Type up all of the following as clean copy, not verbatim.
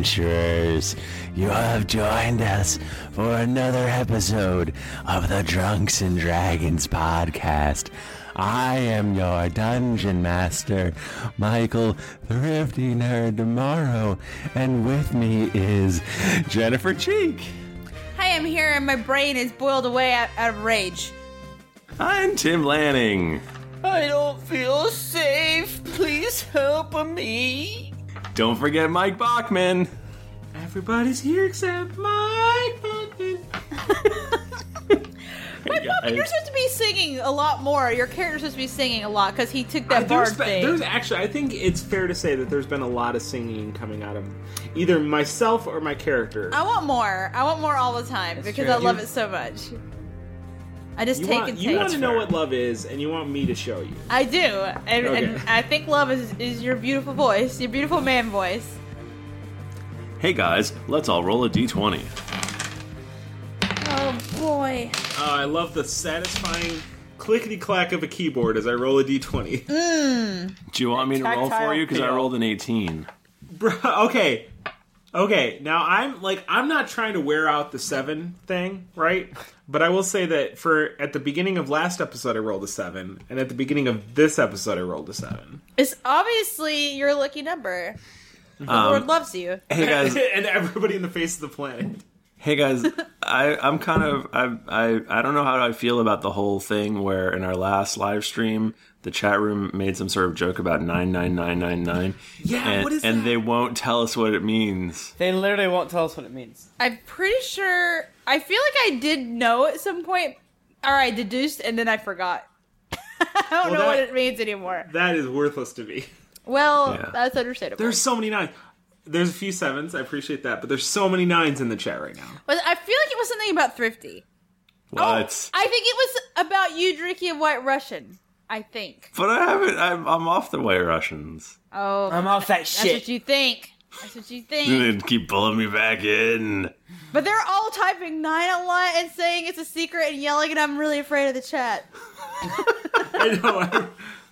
adventurers. You have joined us for another episode of the Drunks and Dragons podcast. I am your dungeon master, Michael Thrifty Nerd Tomorrow, and with me is Jennifer Cheek. Hi, I'm here and my brain is boiled away out of rage. I'm Tim Lanning. I don't feel safe. Please help me. Don't forget Mike Bachman. Everybody's here except Mike Bachman. Mike Bachman, you're supposed to be singing a lot more. Your character's supposed to be singing a lot because he took that bard thing. There's actually, I think it's fair to say that there's been a lot of singing coming out of either myself or my character. I want more. I want more all the time because I love it so much. I just take and take. You want to know what love is, and you want me to show you. I do, and I think love is your beautiful voice, your beautiful man voice. Hey guys, let's all roll a d20. Oh boy. I love the satisfying clickety-clack of a keyboard as I roll a d20. Do you want me to roll for you? Because I rolled an 18. Okay, now I'm not trying to wear out the 7 thing, right? But I will say that at the beginning of last episode I rolled a 7, and at the beginning of this episode I rolled a 7. It's obviously your lucky number. The Lord loves you. Hey guys, and everybody in the face of the planet. Hey guys, I'm kind of I don't know how I feel about the whole thing where in our last live stream the chat room made some sort of joke about 99999. Yeah, what is that? And they won't tell us what it means. They literally won't tell us what it means. I'm pretty sure. I feel like I did know at some point, or I deduced, and then I forgot. I don't know what it means anymore. That is worthless to me. Well, that's understandable. There's so many 9s. There's a few 7s, I appreciate that, but there's so many 9s in the chat right now. But I feel like it was something about Thrifty. What? Oh, I think it was about you drinking White Russian. I think. But I haven't. I'm off the White Russians. Oh, I'm off that shit. That's what you think. That's what you think. They keep pulling me back in. But they're all typing 9 a lot and saying it's a secret and yelling, and I'm really afraid of the chat. I know.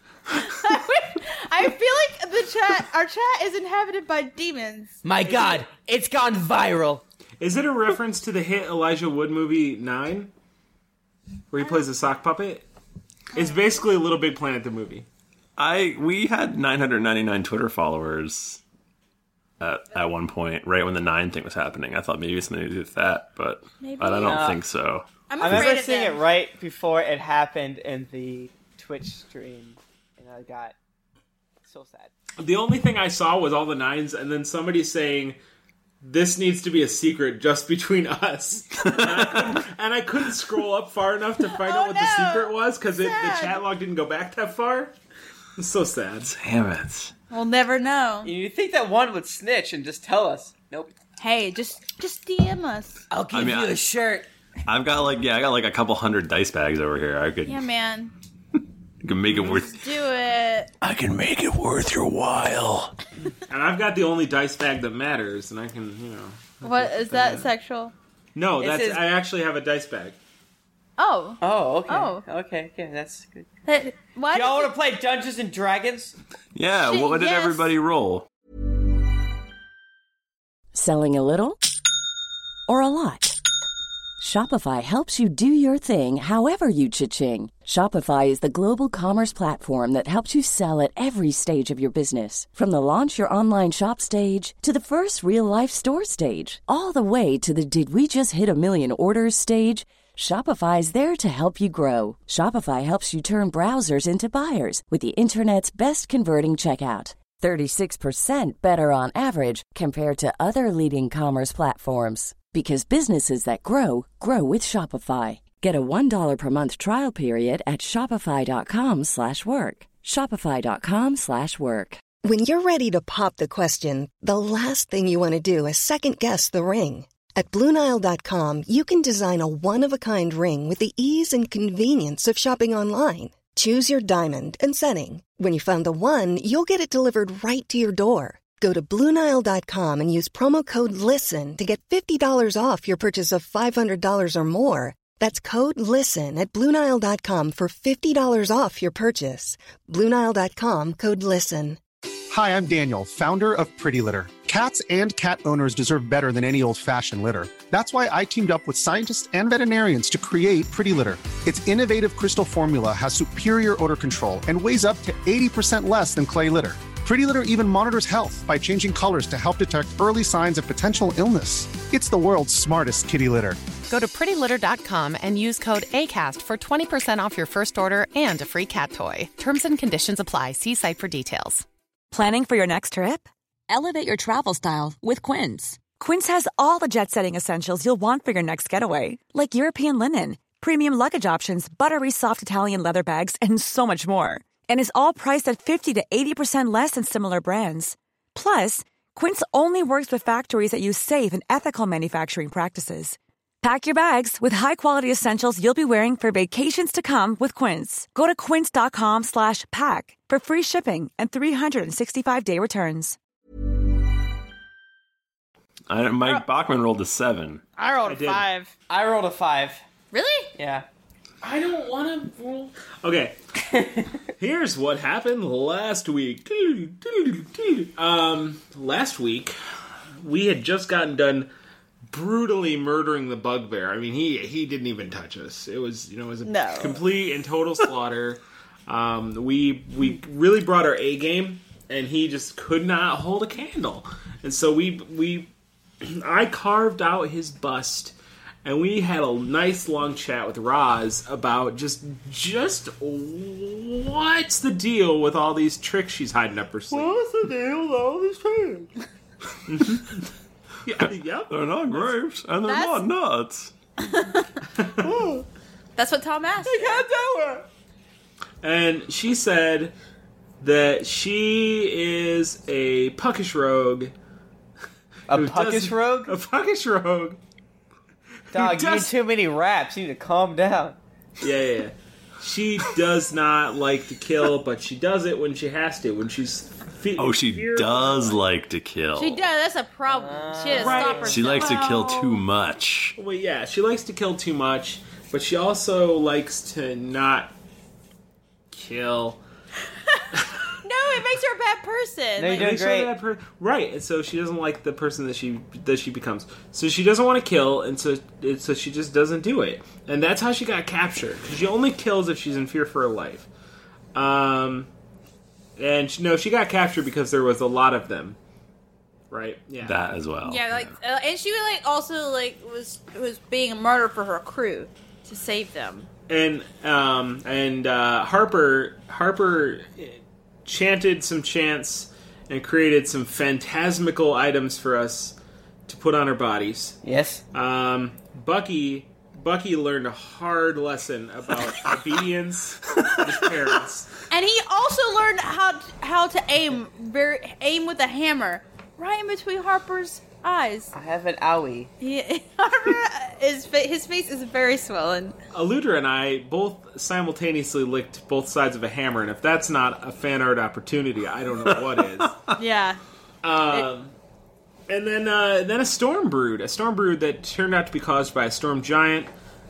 I feel like our chat is inhabited by demons. My God, it's gone viral. Is it a reference to the hit Elijah Wood movie 9? Where he plays a sock puppet? It's basically Little Big Planet, the movie. We had 999 Twitter followers at one point, right when the 9 thing was happening. I thought maybe it's something to do with that, but I don't think so. I'm I remember seeing it right before it happened in the Twitch stream, and I got so sad. The only thing I saw was all the 9s, and then somebody saying, "This needs to be a secret just between us." And I couldn't scroll up far enough to find out what the secret was, because the chat log didn't go back that far. It's so sad. Damn it. We'll never know. You'd think that one would snitch and just tell us. Nope. Hey, just DM us. I'll give you a shirt. I got like a couple hundred dice bags over here. I could. Yeah, man. I can make it worth. Do it. I can make it worth your while. And I've got the only dice bag that matters, and I can, What is that sexual? No, I actually have a dice bag. Oh. Oh, okay. Oh. Okay, that's good. Why Y'all want to play Dungeons and Dragons? Yeah, what did everybody roll? Selling a little or a lot? Shopify helps you do your thing however you cha-ching. Shopify is the global commerce platform that helps you sell at every stage of your business. From the launch your online shop stage to the first real-life store stage, all the way to the did we just hit a million orders stage. Shopify's there to help you grow. Shopify helps you turn browsers into buyers with the internet's best converting checkout. 36% better on average compared to other leading commerce platforms. Because businesses that grow, grow with Shopify. Get a $1 per month trial period at shopify.com/work. Shopify.com/work. When you're ready to pop the question, the last thing you want to do is second-guess the ring. At BlueNile.com, you can design a one-of-a-kind ring with the ease and convenience of shopping online. Choose your diamond and setting. When you find the one, you'll get it delivered right to your door. Go to BlueNile.com and use promo code LISTEN to get $50 off your purchase of $500 or more. That's code LISTEN at BlueNile.com for $50 off your purchase. BlueNile.com, code LISTEN. Hi, I'm Daniel, founder of Pretty Litter. Cats and cat owners deserve better than any old-fashioned litter. That's why I teamed up with scientists and veterinarians to create Pretty Litter. Its innovative crystal formula has superior odor control and weighs up to 80% less than clay litter. Pretty Litter even monitors health by changing colors to help detect early signs of potential illness. It's the world's smartest kitty litter. Go to prettylitter.com and use code ACAST for 20% off your first order and a free cat toy. Terms and conditions apply. See site for details. Planning for your next trip? Elevate your travel style with Quince. Quince has all the jet-setting essentials you'll want for your next getaway, like European linen, premium luggage options, buttery soft Italian leather bags, and so much more. And is all priced at 50 to 80% less than similar brands. Plus, Quince only works with factories that use safe and ethical manufacturing practices. Pack your bags with high-quality essentials you'll be wearing for vacations to come with Quince. Go to quince.com/pack for free shipping and 365-day returns. Mike Bachman rolled a 7. I rolled a 5. I rolled a 5. Really? Yeah. I don't want to roll. Okay. Here's what happened last week. Last week, we had just gotten done brutally murdering the bugbear. I mean, he didn't even touch us. It was, it was a complete and total slaughter. We really brought our A game, and he just could not hold a candle. And so I carved out his bust, and we had a nice long chat with Roz about just what's the deal with all these tricks she's hiding up her sleeve. What's the deal with all these tricks? Yep. They're not grapes, and they're not nuts. That's what Tom asked. I can't do it. And she said that she is a puckish rogue. A puckish rogue? A puckish rogue. Dog, you need too many raps. You need to calm down. Yeah. She does not like to kill, but she does it when she has to. When she's she does like to kill. She does. That's a problem. She has to stop herself. She likes to kill too much. Well, yeah, she likes to kill too much, but she also likes to not kill. No, it makes her a bad person. No, you're doing great. Right, and so she doesn't like the person that she becomes. So she doesn't want to kill, and so she just doesn't do it. And that's how she got captured. Because she only kills if she's in fear for her life. And she got captured because there was a lot of them. Right? Yeah. That as well. Yeah, and she also was being a martyr for her crew to save them. And Harper chanted some chants and created some phantasmical items for us to put on our bodies. Yes. Bucky learned a hard lesson about obedience to his parents. And he also learned how to aim with a hammer right in between Harper's eyes. I have an owie. His face is very swollen. Aludra and I both simultaneously licked both sides of a hammer, and if that's not a fan art opportunity, I don't know what is. Yeah. And then a storm brewed that turned out to be caused by a storm giant.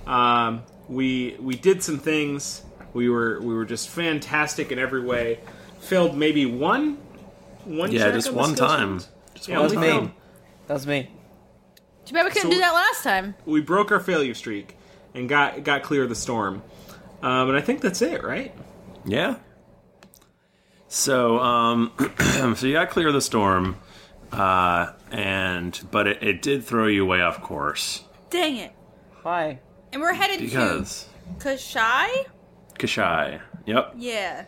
We did some things. We were just fantastic in every way. Failed maybe one. Yeah, just one time. That was me. That was me. Too bad we couldn't do that last time. We broke our failure streak and got clear of the storm. And I think that's it, right? Yeah. So so you got clear of the storm, but it did throw you way off course. Dang it! Why? And we're headed to Kashai. Yep. Yeah.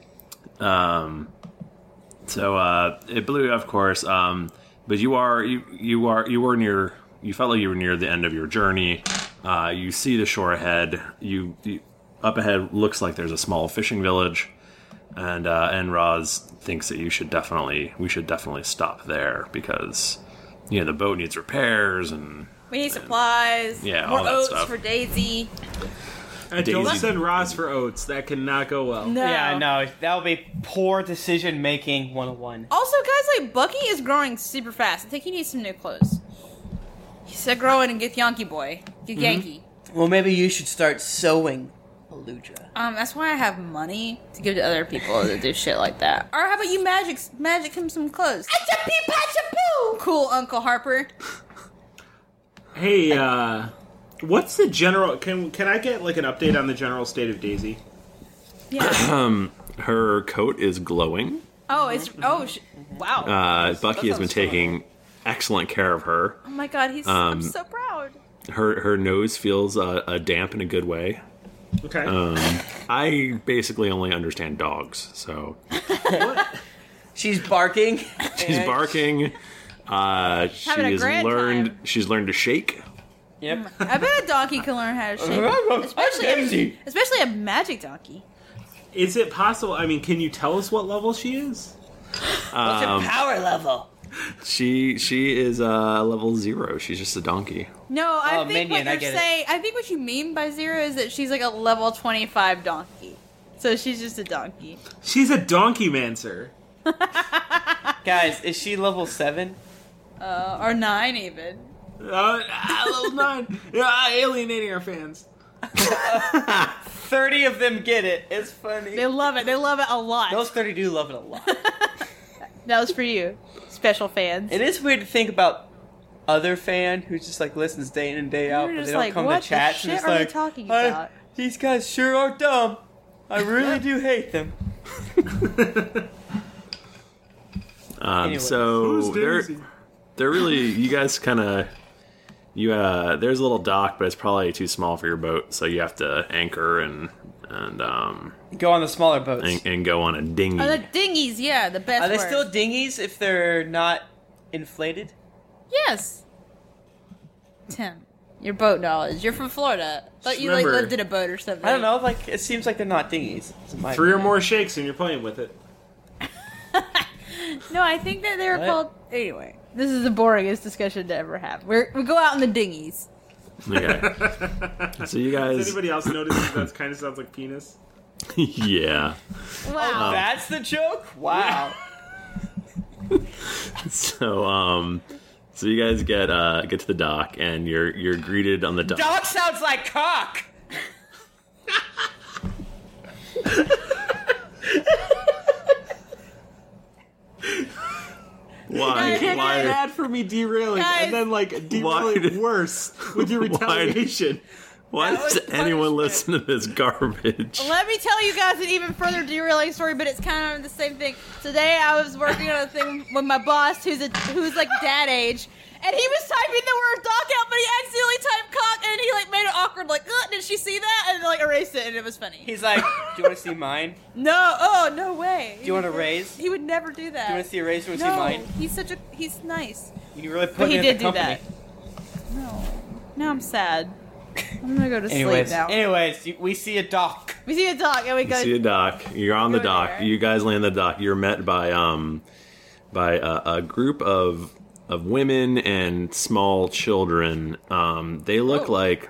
So it blew you off course. But you felt like you were near the end of your journey. You see the shore ahead. You up ahead looks like there's a small fishing village, and Roz thinks that we should definitely stop there because the boat needs repairs and we need supplies. Yeah, more all that oats stuff. for Daisy. Don't send Roz for oats. That cannot go well. No. Yeah, no, that would be poor decision making 101. Also, guys, Bucky is growing super fast. I think he needs some new clothes. He said, "Grow it and get Yankee boy, get Yankee." Well, maybe you should start sewing. That's why I have money to give to other people that do shit like that. Or how about you magic him some clothes? Cool, Uncle Harper. Hey, what's the general? Can I get like an update on the general state of Daisy? Yeah. Her coat is glowing. Wow. Bucky has been taking excellent care of her. Oh my god, I'm so proud. Her nose feels damp in a good way. Okay. I basically only understand dogs, so. She's barking. She's barking. She's learned to shake. Yep. I bet a donkey can learn how to shake. Especially a magic donkey. Is it possible? I mean, can you tell us what level she is? What's her power level? She is level 0. She's just a donkey. No, I think what you mean by 0 is that she's like a level 25 donkey. So she's just a donkey. She's a donkey mancer. Guys, is she level 7? Or 9 even. Level 9. Alienating our fans. 30 of them get it. It's funny. They love it. They love it a lot. Those 30 do love it a lot. That was for you, special fans. It is weird to think about other fan who just like listens day in and day out, but they don't come to chat. What are they talking about? These guys sure are dumb. I really do hate them. So they're really, you guys kind of, there's a little dock, but it's probably too small for your boat, so you have to anchor and go on the smaller boats and go on a dinghy. Oh, the dinghies, yeah, the best. Are they word. still dinghies if they're not inflated? Yes. Tim, your boat knowledge. You're from Florida. Thought you like lived in a boat or something. I don't know. Like it seems like they're not dinghies. 3 or more shakes and you're playing with it. No, I think that they were called. Anyway, this is the boringest discussion to ever have. We go out in the dinghies. Okay. So you guys. Does anybody else notice that kind of sounds like penis? Yeah. Wow. That's the joke? Wow. So you guys get to the dock and you're greeted on the dock. Dog sounds like cock. Why? You can't get mad for me derailing and then like derailing worse with your retaliation. Why does anyone listen to this garbage? Let me tell you guys an even further derailing story, but it's kind of the same thing. Today I was working on a thing with my boss, who's like dad age, and he was typing the word dock out, but he accidentally typed cock, and he like made it awkward, like, did she see that? And like erased it, and it was funny. He's like, do you want to see mine? No, no way. Do you want a raise? He would never do that. Do you want to see a raise? Do you want to see mine? He's nice. You really put But he me did in the do company. that. No. Now I'm sad. I'm gonna go to sleep now. Anyways, we see a dock. We see a dock, and we go. You see a dock. You're on the dock. There. You guys land the dock. You're met by a group of women and small children. They look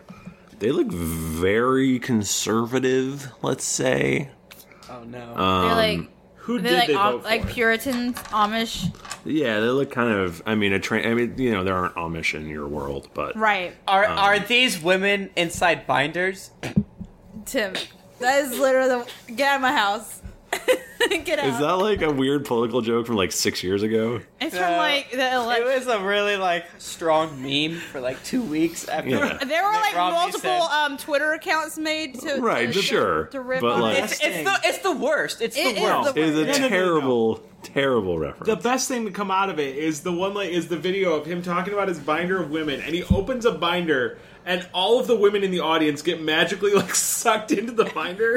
very conservative. Let's say. Oh no. They're like. Who They're did like they vote for? like Puritans, Amish. Yeah, they look kind of. I mean, there aren't Amish in your world, but Right. Are these women inside binders? Tim, that is literally the. Get out of my house. Get out. Is that like a weird political joke from like 6 years ago? It's from like the election. It was a really like strong meme for like 2 weeks after. Yeah. There were like Romney multiple said. Twitter accounts made to Sure, to rip but on like it. It's the worst. It's It the is worst. the it is a worst. terrible reference. The best thing to come out of it is the video of him talking about his binder of women, and he opens a binder, and all of the women in the audience get magically like sucked into the binder.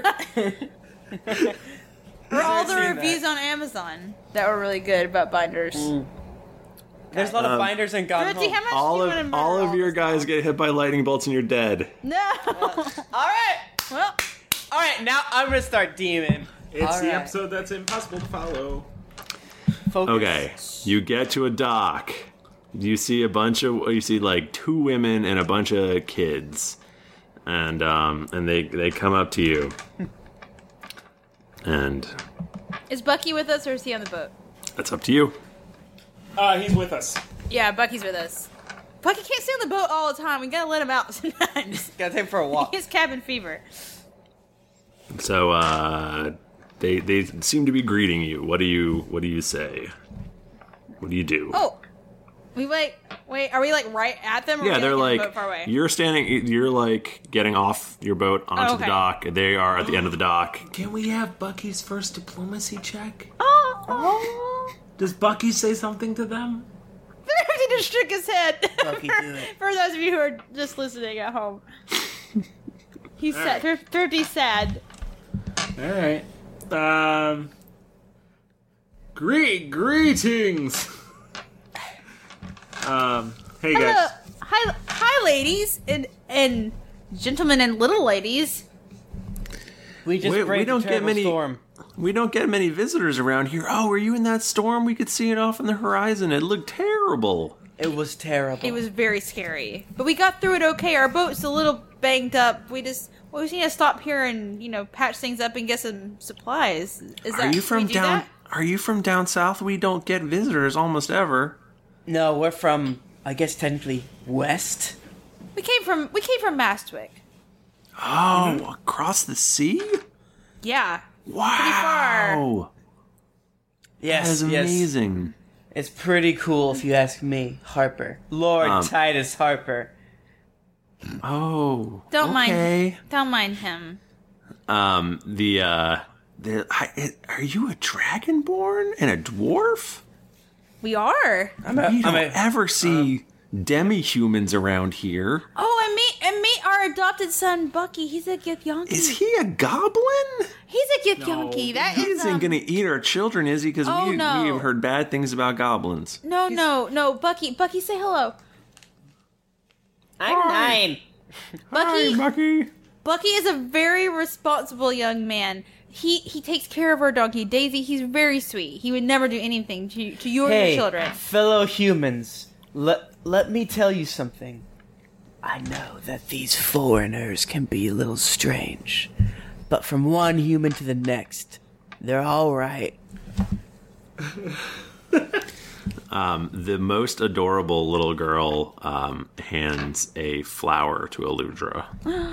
For all the seen reviews on Amazon that were really good about binders. There's a lot of binders in Gone Fritzy, Home. how much do you want to murder all of your this guys now? get hit by lightning bolts and you're dead. No. All right. Well, All right. Now I'm gonna start DMing. It's the right. episode that's impossible to follow. Focus. Okay, you get to a dock. You see like 2 women and a bunch of kids, and they come up to you. And is Bucky with us or is he on the boat? that's up to you. He's with us. Yeah, Bucky's with us. Bucky can't stay on the boat all the time. We gotta let him out sometimes. Gotta take him for a walk. He has cabin fever. So they seem to be greeting you. What do you say? What do you do? Oh, we wait. Are we like right at them? Or Yeah, they're like far away? you're standing. You're like getting off your boat onto the dock. They are at the end of the dock. Can we have Bucky's first diplomacy check? Oh. Does Bucky say something to them? Thrifty just shook his head. Bucky, do it. For those of you who are just listening at home, he's sad. Thrifty's sad. All right. Greetings. Hey guys. Hi, ladies and gentlemen and little ladies. We just we don't get many. Storm. We don't get many visitors around here. Oh, were you in that storm? We could see it off on the horizon. It looked terrible. It was terrible. It was very scary, but we got through it okay. Our boat's a little banged up. We just need to stop here and patch things up and get some supplies. Are you from down south? We don't get visitors almost ever. No, we're from, I guess technically, west. We came from Mastwick. Oh, across the sea? Yeah. Wow. Pretty far. Yes, that is amazing. It's pretty cool if you ask me, Harper. Lord Titus Harper. Oh. Don't okay. mind him. Are you a dragonborn and a dwarf? We are. You don't ever see demi-humans around here. Oh, and meet our adopted son, Bucky. He's a Githyanki. Is he a goblin? He's a Githyanki. That He is. isn't going to eat our children, is he? Because we have heard bad things about goblins. No. Bucky, say hello. I'm 9. Bucky. Hi, Bucky. Bucky is a very responsible young man. He takes care of our doggy Daisy. He's very sweet. He would never do anything to your children. Fellow humans, let me tell you something. I know that these foreigners can be a little strange, but from one human to the next, they're all right. The most adorable little girl hands a flower to Eludra.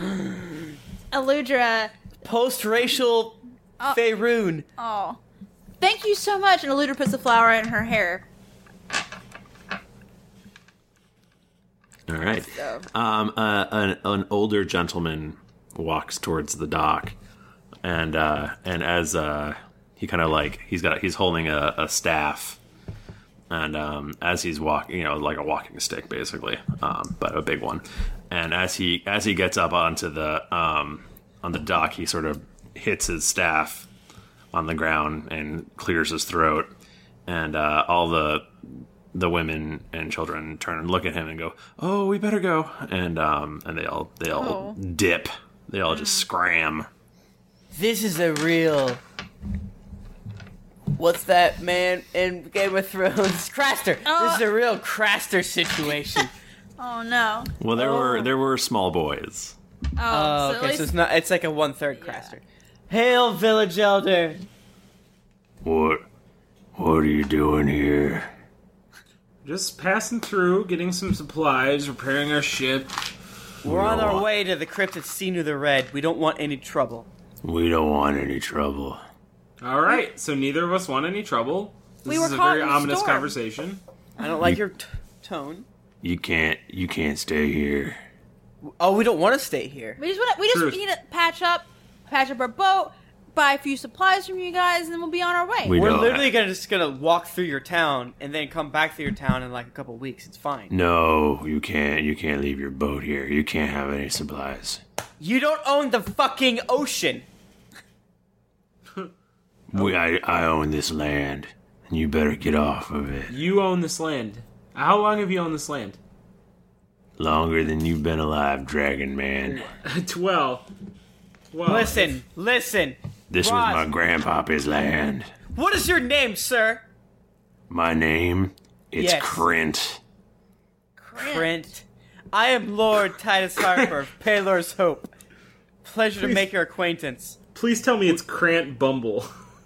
Eludra. Post-racial Faerun. Oh. Thank you so much. And Eludra puts a flower in her hair. All right. An older gentleman walks towards the dock, and as he kind of he's holding a staff, and as he's walking, like a walking stick basically, but a big one. And as he gets up onto the on the dock, he sort of hits his staff on the ground and clears his throat, and all the women and children turn and look at him and go, "Oh, we better go!" And they all dip. They all just scram. This is a real. What's that man in Game of Thrones? Craster. This is a real Craster situation. Oh no. Well, there were small boys. Oh, okay. So it's not. It's like a 1/3 Craster. Hail, village elder. What are you doing here? Just passing through, getting some supplies, repairing our ship. We're on our way to the crypt of Sinu the Red. We don't want any trouble. We don't want any trouble. All right, so neither of us want any trouble. This is a caught very in a ominous storm. conversation. I don't like your tone. You can't stay here. Oh, we don't want to stay here. We just need to patch up our boat, buy a few supplies from you guys, and then we'll be on our way. We're literally just gonna walk through your town and then come back through your town in like a couple weeks. It's fine. No, you can't. You can't leave your boat here. You can't have any supplies. You don't own the fucking ocean. I own this land, and you better get off of it. You own this land. How long have you owned this land? Longer than you've been alive, Dragon Man. Well. Listen. This was my grandpapa's land. What is your name, sir? My name? It's Yes. Krent. Krent. I am Lord Titus Harper of Paylor's Hope. Pleasure to make your acquaintance. Please tell me it's Krant Bumble.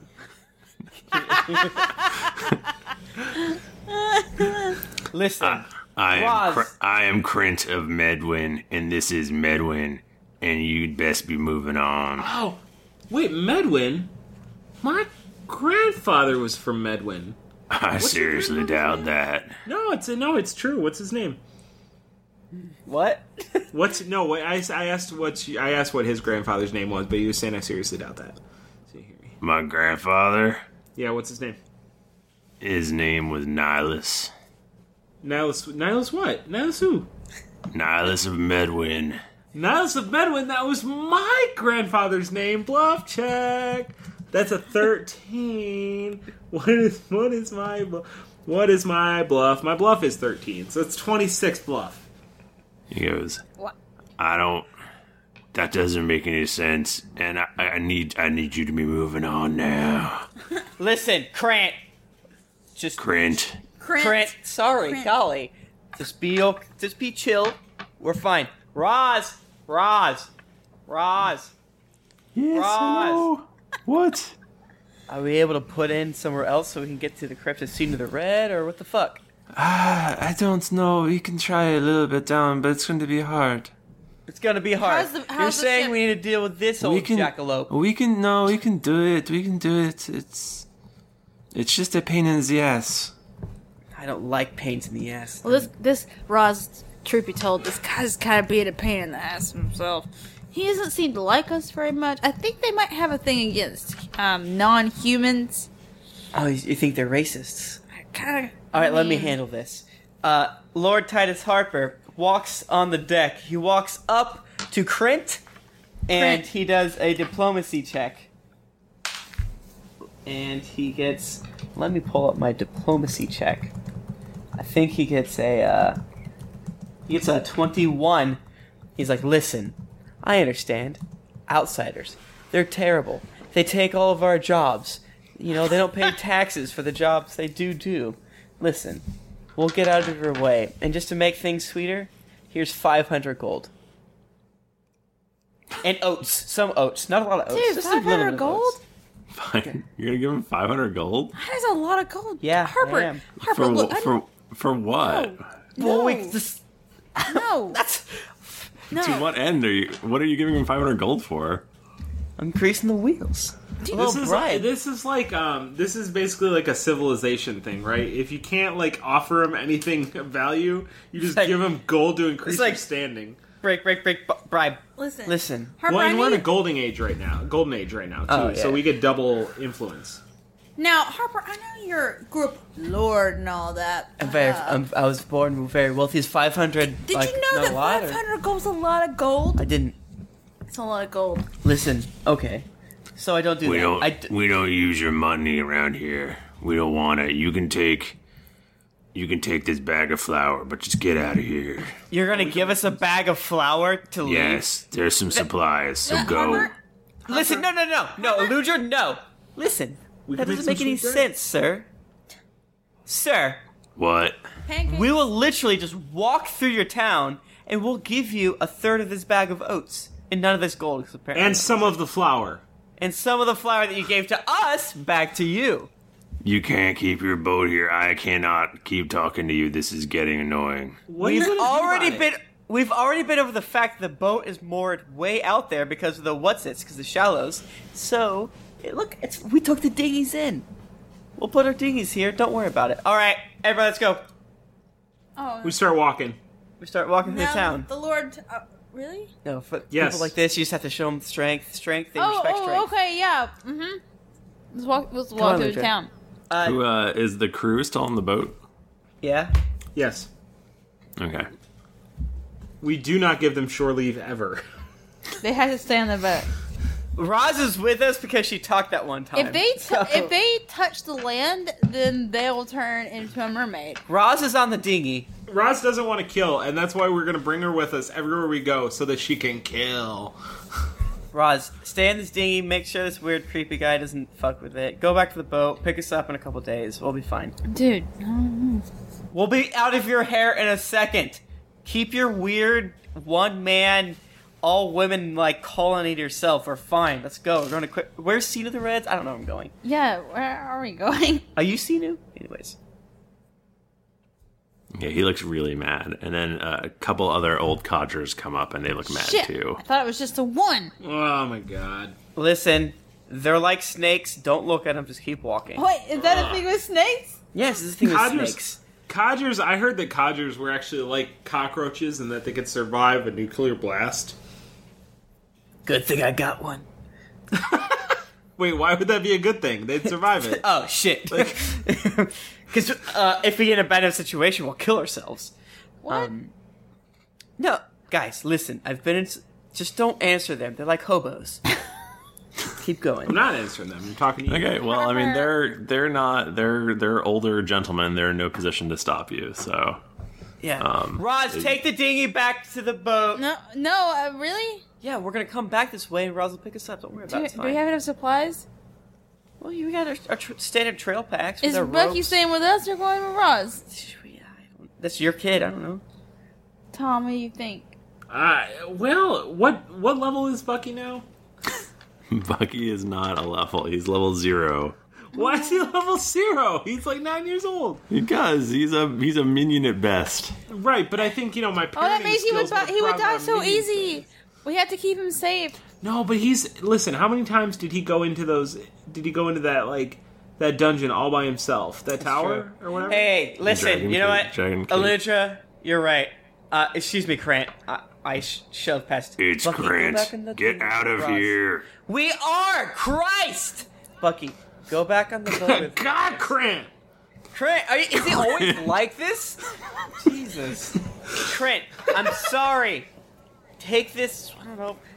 Listen. I am Krent of Medwin, and this is Medwin, and you'd best be moving on. Oh, Wait, Medwin? My grandfather was from Medwin. I seriously doubt that. No, it's true. What's his name? What? I asked what his grandfather's name was, but he was saying I seriously doubt that. So you hear me. My grandfather? Yeah, what's his name? His name was Nihilus. Nihilus what? Nihilus who? Nihilus of Medwin. Nihilus of Medwin, that was my grandfather's name. Bluff check. That's a 13. What is my bluff? My bluff is 13, so it's 26 bluff. He goes, What? that doesn't make any sense, and I need you to be moving on now. Listen, Krant. Krant. Sorry, Krant. golly. Just be chill. We're fine. Roz. Yes, Roz. hello. What? Are we able to put in somewhere else so we can get to the crypt as soon as the red, or what the fuck? I don't know. We can try a little bit down, but it's going to be hard. It's gonna be hard. How's You're the saying ship? we need to deal with this old jackalope. We can do it. It's just a pain in the ass. I don't like pains in the ass. Well, this Roz, truth be told, this guy's kind of being a pain in the ass himself. He doesn't seem to like us very much. I think they might have a thing against non-humans. Oh, you think they're racists? Kind of. All right, let me handle this. Lord Titus Harper walks on the deck. He walks up to Krant, and he does a diplomacy check. And he gets... Let me pull up my diplomacy check. I think he gets a 21. He's like, listen, I understand. Outsiders. They're terrible. They take all of our jobs. You know, they don't pay taxes for the jobs they do. Listen, we'll get out of your way. And just to make things sweeter, here's 500 gold. And oats. Some oats. Not a lot of oats. Dude, Just a little bit 500 of gold? oats. Fine. You're gonna give him 500 gold? That is a lot of gold. Yeah, Harper. I am. Harper, look. For what? No. Well, we just... No. That's... No. To what end what are you giving him 500 gold for? I'm greasing the wheels. This is basically like a civilization thing, right? If you can't like offer him anything of value, you just like- give him gold to increase it's like- your standing. Break, bribe. Listen. Harper, Well, and we're in a golden age right now too, Oh, yeah. so we get double influence. Now, Harper, I know you're group lord and all that. I was born very wealthy. Is 500 Did like, you know not that a lot, or- 500 gold's a lot of gold? I didn't. It's a lot of gold. Listen, okay. So I don't do that. We don't use your money around here. We don't want it. You can take this bag of flour, but just get out of here. You're gonna give us a bag of flour to leave? Yes, there's some supplies, so go. Harper, Listen, no, Eludra, no. Listen, that can make doesn't make some any sweet bread. sense, sir. Sir, What? pancakes. we will literally just walk through your town, and we'll give you a third of this bag of oats, and none of this gold, apparently. And some of the flour. And some of the flour that you gave to us back to you. You can't keep your boat here. I cannot keep talking to you. This is getting annoying. What are you We've gonna do already about it? been over the fact the boat is moored way out there because of the because the shallows. So we took the dinghies in. We'll put our dinghies here. Don't worry about it. All right, everybody, let's go. Oh, We start walking. We start walking through now town. the lord. Really? No, for Yes. people like this, you just have to show them strength. They respect Oh, strength. okay, yeah. Mm-hmm. Let's walk on, through Lucha. town. Who is the crew still on the boat? Yeah. Yes. Okay. We do not give them shore leave ever. They have to stay on the boat. Roz is with us because she talked that one time. If they touch the land, then they will turn into a mermaid. Roz is on the dinghy. Roz doesn't want to kill, and that's why we're going to bring her with us everywhere we go so that she can kill. Roz, stay in this dinghy, make sure this weird, creepy guy doesn't fuck with it. Go back to the boat, pick us up in a couple days. We'll be fine. Dude. We'll be out of your hair in a second. Keep your weird, one-man, all-women, like, colony to yourself. We're fine. Let's go. We're going to quit. Where's Sinu the Reds? I don't know where I'm going. Yeah, where are we going? Are you Sinu? Anyways. Yeah, he looks really mad. And then a couple other old codgers come up and they look mad Shit. too. I thought it was just a one. Oh my god. Listen, they're like snakes. Don't look at them. Just keep walking. Wait, is that a thing with snakes? Yes, this thing with snakes. Codgers, I heard that codgers were actually like cockroaches and that they could survive a nuclear blast. Good thing I got one. Wait, why would that be a good thing? They'd survive it. Oh, shit. Because if we get in a bad enough situation, we'll kill ourselves. What? No, guys, listen. I've been in... Just don't answer them. They're like hobos. Keep going. I'm not answering them. I'm talking to you. Okay, well, I mean, they're older gentlemen. They're in no position to stop you, so... Yeah. Roz, take the dinghy back to the boat. No, really? Yeah, we're going to come back this way and Roz will pick us up. Don't worry about it. Do we have enough supplies? Well, you got our standard trail packs. Is with Bucky ropes. staying with us or going with Roz? That's your kid. I don't know. Tom, what do you think? Well, what level is Bucky now? Bucky is not a level. He's level 0. Why is he level 0? He's like 9 years old. Because he's a minion at best. Right, but I think, my parenting that means he would skills die so minion easy. skills. We have to keep him safe. No, but listen, how many times did he go into that, like, that dungeon all by himself? That tower? Or whatever? Hey, listen, Dragon you know Cave, what? Dragon Cave. Elidra, you're right. Excuse me, Krant. I shoved past... It's Bucky, go back in Krant. the Get boat out with of Roz. here. We are! Christ! Bucky, go back on the boat with... God, Krant! Krant, is he always like this? Jesus. Krant, I'm sorry. Take this, I don't know.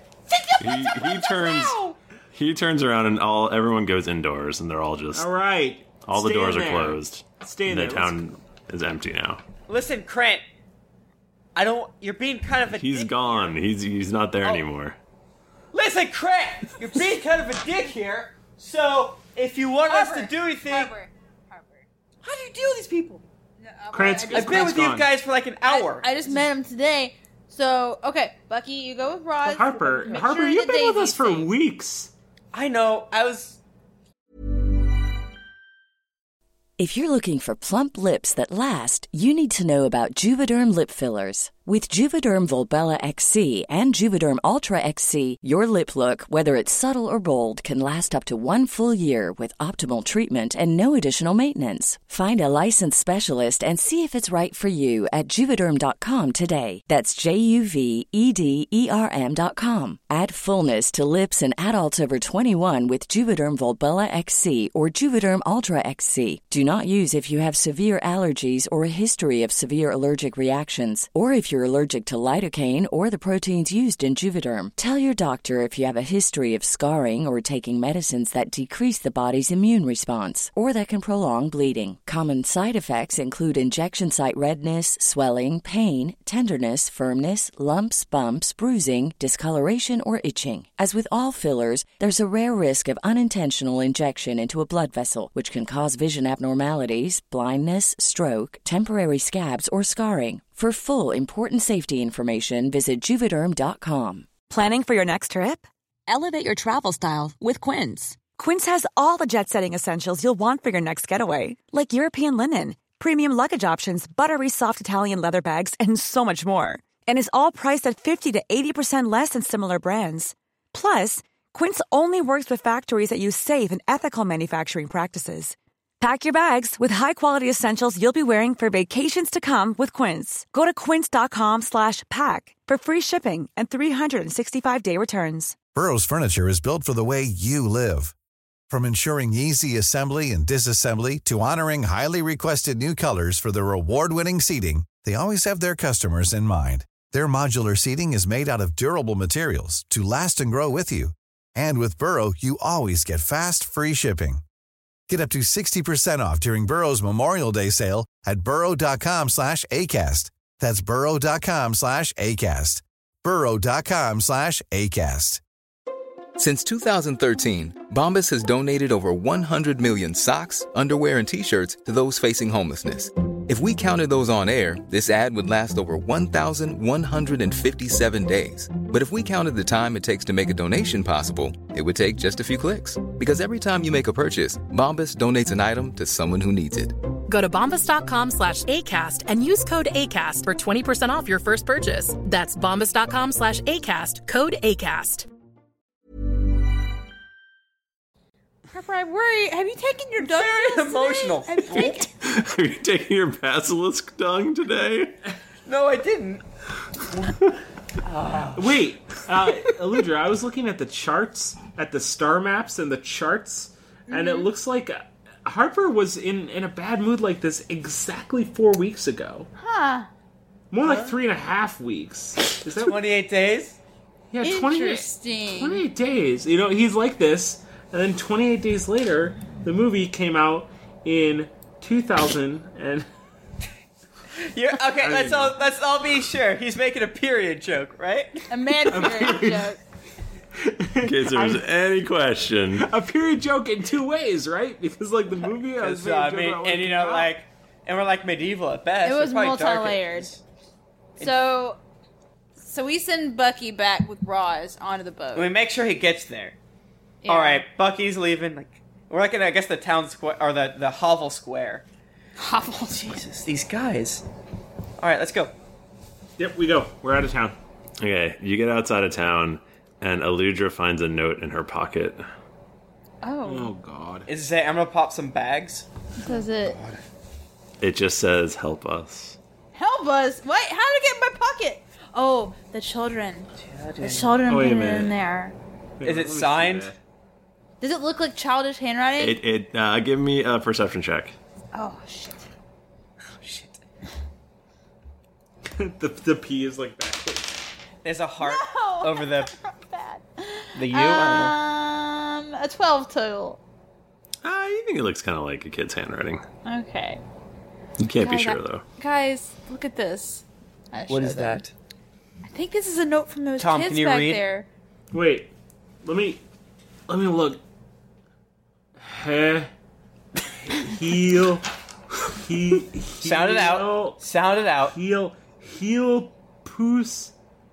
He turns around and everyone goes indoors and they're all just... All right. All the doors are closed. Stay in the there. town is empty now. Listen, Krant. You're being kind of a He's dick gone. here. He's not there anymore. Listen, Krant, you're being kind of a dick here. So, if you want us to do anything... Harper. How do you deal with these people? Krant's I've been with you guys for like an hour. I just met him today. So, okay, Bucky, you go with Roz. Harper, Make sure you've that been with Daisy's us for safe. weeks. I know, If you're looking for plump lips that last, you need to know about Juvederm lip fillers. With Juvederm Volbella XC and Juvederm Ultra XC, your lip look, whether it's subtle or bold, can last up to 1 full year with optimal treatment and no additional maintenance. Find a licensed specialist and see if it's right for you at Juvederm.com today. That's JUVEDERM.com. Add fullness to lips in adults over 21 with Juvederm Volbella XC or Juvederm Ultra XC. Do not use if you have severe allergies or a history of severe allergic reactions, or if you're allergic to lidocaine or the proteins used in Juvederm. Tell your doctor if you have a history of scarring or taking medicines that decrease the body's immune response or that can prolong bleeding. Common side effects include injection site redness, swelling, pain, tenderness, firmness, lumps, bumps, bruising, discoloration, or itching. As with all fillers, there's a rare risk of unintentional injection into a blood vessel, which can cause vision abnormalities, blindness, stroke, temporary scabs, or scarring. For full, important safety information, visit Juvederm.com. Planning for your next trip? Elevate your travel style with Quince. Quince has all the jet-setting essentials you'll want for your next getaway, like European linen, premium luggage options, buttery soft Italian leather bags, and so much more. And is all priced at 50 to 80% less than similar brands. Plus, Quince only works with factories that use safe and ethical manufacturing practices. Pack your bags with high-quality essentials you'll be wearing for vacations to come with Quince. Go to quince.com/pack for free shipping and 365-day returns. Burrow's furniture is built for the way you live. From ensuring easy assembly and disassembly to honoring highly requested new colors for their award-winning seating, they always have their customers in mind. Their modular seating is made out of durable materials to last and grow with you. And with Burrow, you always get fast, free shipping. Get up to 60% off during Burrow's Memorial Day sale at burrow.com/ACAST. That's burrow.com/ACAST. burrow.com/ACAST. Since 2013, Bombas has donated over 100 million socks, underwear, and T-shirts to those facing homelessness. If we counted those on air, this ad would last over 1,157 days. But if we counted the time it takes to make a donation possible, it would take just a few clicks. Because every time you make a purchase, Bombas donates an item to someone who needs it. Go to bombas.com/ACAST and use code ACAST for 20% off your first purchase. That's bombas.com/ACAST, code ACAST. Harper, I worry. Have you taken your dung? Very emotional. Have you taken? Are you taking your basilisk dung today? No, I didn't. Wait, Aludra, I was looking at the charts, at the star maps and the charts, and it looks like Harper was in a bad mood like this exactly 4 weeks ago. Huh. More like 3.5 weeks. Is that 28 days? Yeah, Interesting. 28 days. You know, he's like this, and then 28 days later, the movie came out in 2000 and... Okay, let's all be sure. He's making a period joke, right? A man period joke. In case there was any question. A period joke in two ways, right? Because, like, the movie... and we're like medieval at best. It was We're probably dark multi-layered. ages. So we send Bucky back with Roz onto the boat. We make sure he gets there. Yeah. All right, Bucky's leaving. We're like in, I guess, the town square or the hovel square. Hovel, Jesus, these guys. All right, let's go. Yep, we go. We're out of town. Okay, you get outside of town, and Aludra finds a note in her pocket. Oh, God. Is it say, I'm gonna pop some bags? Does it? It just says, help us. Help us! Wait, how did it get in my pocket? Oh, the children. The children Oh, wait a put it minute. in there. Is it signed? Does it look like childish handwriting? Give me a perception check. Oh, shit. the P is, like, backwards. There's a heart over the... Bad. The U? A 12 total. You think it looks kind of like a kid's handwriting. Okay. You can't be Guys, sure, though. Guys, look at this. What is that? I think this is a note from those Tom, kids can you back read? there. Wait, let me look. Heel. Sound it out. Sound it out. Heel. Poos.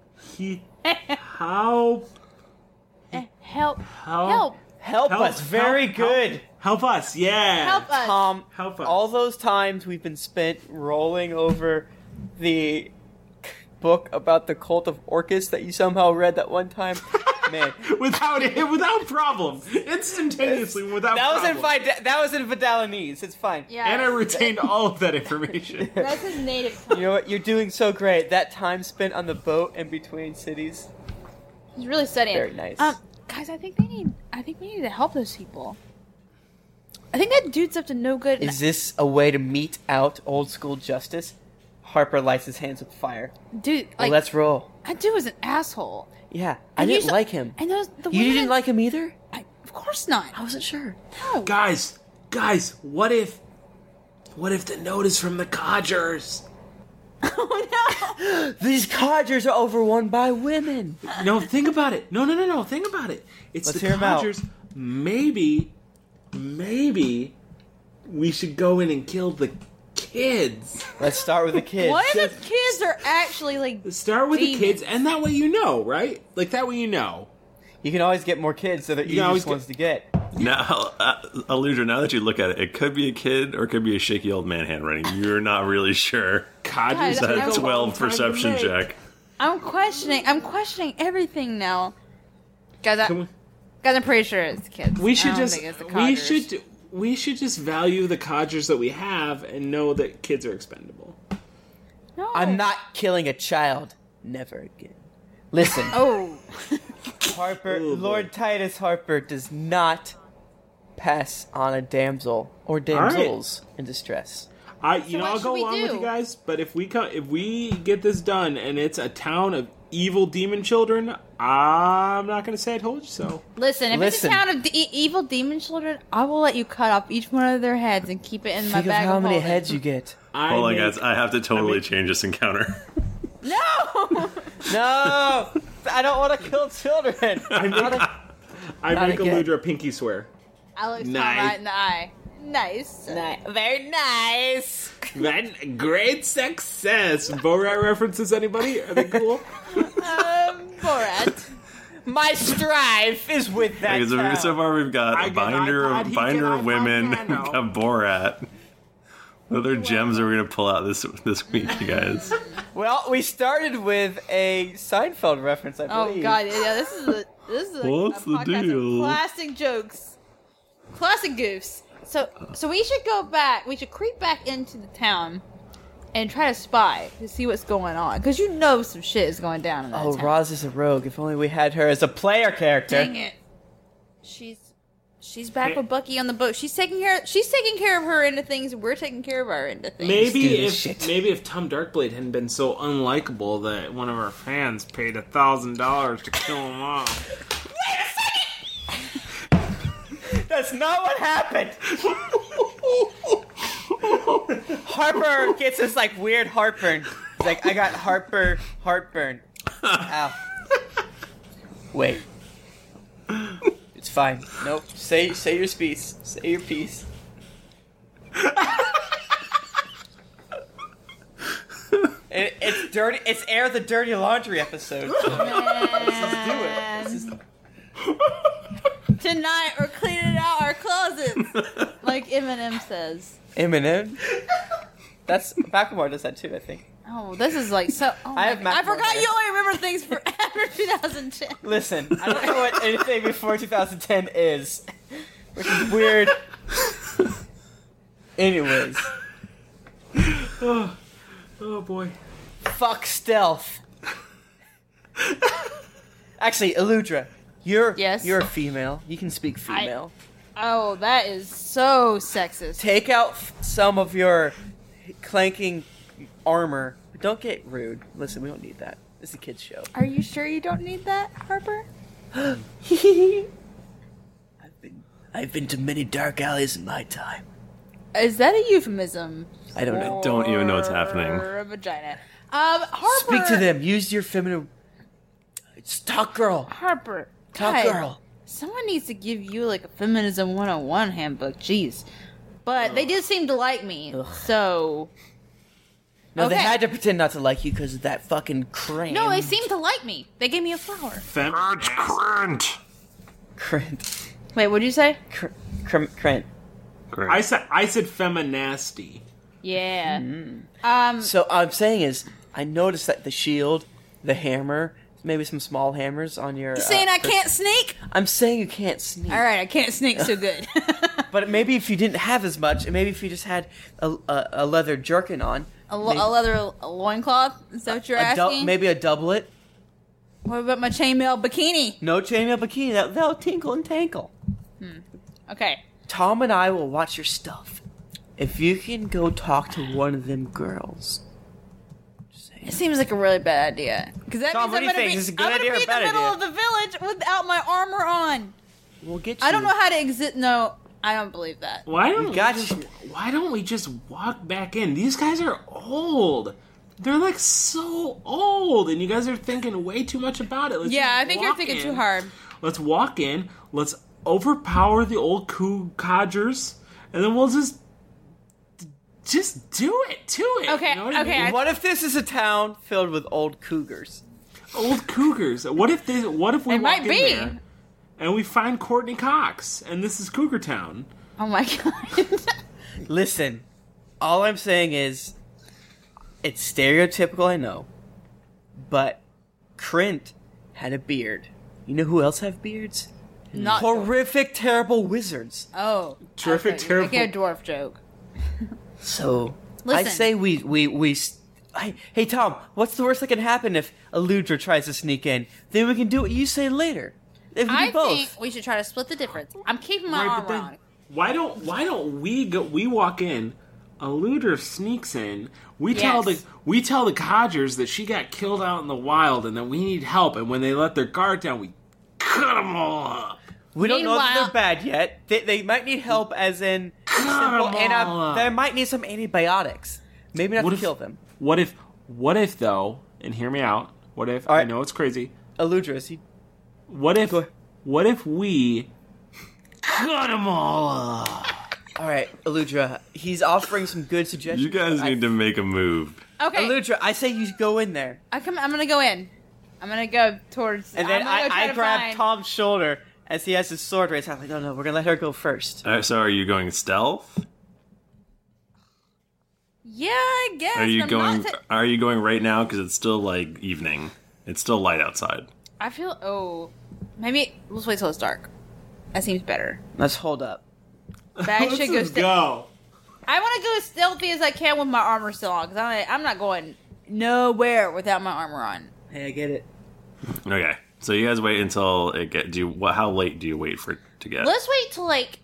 How? Help. Help us. Very good. Help us. Yeah. Help us. Tom, help us. All those times we've been spent rolling over the book about the cult of Orcus that you somehow read that one time. Man, without problem, instantaneously, without problem. That was in Vidalanese. It's fine. Yeah. And I retained all of that information. That's his native tongue. You know what? You're doing so great. That time spent on the boat in between cities. He's really studying. Very nice. Guys, I think we need to help those people. I think that dude's up to no good. Is this a way to mete out old school justice? Harper lights his hands with fire. Dude, Well, let's roll. That dude was an asshole. Yeah, I And you didn't saw- like him. And those the You women didn't like him either? Of course not. I wasn't sure. No. Guys, what if the note is from the Codgers? These codgers are overrun by women. No, think about it. No, think about it. It's Let's the hear 'em out. Codgers. Maybe we should go in and kill the kids. Let's start with the kids. What if the kids are actually like Start with demons? the kids, and that way you know, right? Like that way you know. You can always get more kids, so they're You can always easiest ones to get. Now, Aludra, now that you look at it, it could be a kid or it could be a shaky old man handwriting. You're not really sure. Codgers God, take That's a a long 12 time to perception make. check. I'm questioning everything now. Guys, Can I'm pretty sure it's kids. We I should don't just think it's the Codgers. we should just value the Codgers that we have and know that kids are expendable. No. I'm not killing a child. Never again. Listen, Oh. Harper, Oh, boy. Lord Titus Harper does not pass on a damsel or damsels in distress. I'll what go should we along with do? you guys, but if we get this done and it's a town of evil demon children, I'm not going to say I told you so. Listen, if it's a town of evil demon children, I will let you cut off each one of their heads and keep it in my Think of bag how of many holding. heads you get. Hold on, guys. I have to totally change this encounter. No! No! I don't want to kill children. I Not make again. Aludra a pinky swear. I look Tom Nice. right in the eye. Nice. Very nice. That great success. Borat references, anybody? Are they cool? Borat. My strife is with that Okay, town. so far we've got I a get binder iPod, of he binder get of iPod women. We've Nano. got Borat. What other gems are we gonna pull out this week, you guys? Well, we started with a Seinfeld reference, I believe. Oh god, yeah, this is a What's the podcast deal? of classic jokes, classic goofs. So we should go back. We should creep back into the town and try to spy to see what's going on, because you know some shit is going down in that town. Roz is a rogue. If only we had her as a player character. Dang it. She's back with Bucky on the boat. She's taking care of her end of things, and we're taking care of our end of things. Maybe if Tom Darkblade hadn't been so unlikable that one of our fans paid $1,000 to kill him off. Wait a second! That's not what happened. Harper gets this like weird heartburn. He's like, I got heartburn. Ow. Wait. It's fine. Nope. Say your piece. Say your piece. It's dirty. It's Air the Dirty Laundry episode. So let's do it. Tonight we're cleaning out our closets, like Eminem says. Eminem. That's Macklemore does that too, I think. Oh, this is like so. Oh I forgot you only remember things for after 2010. Listen, I don't know what anything before 2010 is, which is weird. Anyways. Oh boy. Fuck stealth. Actually, Eludra, you're a female. You can speak female. Oh, that is so sexist. Take out some of your clanking armor. Don't get rude. Listen, we don't need that. This is a kid's show. Are you sure you don't need that, Harper? I've been to many dark alleys in my time. Is that a euphemism? I don't know. I don't even know what's happening. For a vagina. Harper. Speak to them. Use your feminine. It's talk girl. Harper. Talk girl. Someone needs to give you like a feminism 101 handbook. Jeez. But they did seem to like me, so. No, they had to pretend not to like you because of that fucking cringe. No, they seemed to like me. They gave me a flower. It's Crent. Crent. Wait, what did you say? Crent. I said feminasty. Yeah. So I'm saying is, I noticed that the shield, the hammer, maybe some small hammers on your. You saying I can't sneak? I'm saying you can't sneak. All right, I can't sneak so good. But maybe if you didn't have as much, and maybe if you just had a leather jerkin on. A leather loincloth? Is that what you're asking? Maybe a doublet. What about my chainmail bikini? No chainmail bikini. That'll tinkle and tankle. Okay. Tom and I will watch your stuff. If you can go talk to one of them girls. It seems like a really bad idea. Because that Tom, means what do you think? Is it a good idea or a bad I'm going to be in the idea? middle of the village without my armor on. We'll get you. I don't know how to exit. No, I don't believe that. Why don't we just walk back in? These guys are old. They're like so old, and you guys are thinking way too much about it. I think you're thinking too hard. Let's walk in. Let's overpower the old codgers, and then we'll just do it. Okay, you know what I mean? What if this is a town filled with old cougars? Old cougars. What if we walk in there and we find Courtney Cox, and this is Cougar Town? Oh my god. Listen, all I'm saying is, it's stereotypical, I know, but Crent had a beard. You know who else have beards? Not horrific, terrible wizards. Oh, terrific, terrible. Make a dwarf joke. So listen. I say hey Tom, what's the worst that can happen if Eludra tries to sneak in? Then we can do what you say later. If we do both. I think we should try to split the difference. I'm keeping my armor on. Why don't we go? We walk in. Eludra sneaks in. We tell the codgers that she got killed out in the wild and that we need help. And when they let their guard down, we cut them all up. We don't know that they're bad yet. They might need help, as in simple, and they might need some antibiotics. Maybe not to kill them. What if though? And hear me out. What if? I know it's crazy. Eludra, is he? What if we cut them all up? All right, Eludra, he's offering some good suggestions. You guys need to make a move. Okay. Eludra, I say you go in there. I'm going to go in. I'm going to go towards... And then I grab Tom's shoulder as he has his sword raised. I'm like, no, we're going to let her go first. So are you going stealth? Yeah, I guess. Are you I'm going? not Are you going right now? Because it's still like evening. It's still light outside. I feel. Oh, maybe let's wait till it's dark. That seems better. Let's hold up. But I should go. Go. I want to go as stealthy as I can with my armor still on because I'm not going nowhere without my armor on. Hey, I get it. Okay, so you guys wait until it get. How late do you wait for it to get? Let's wait till like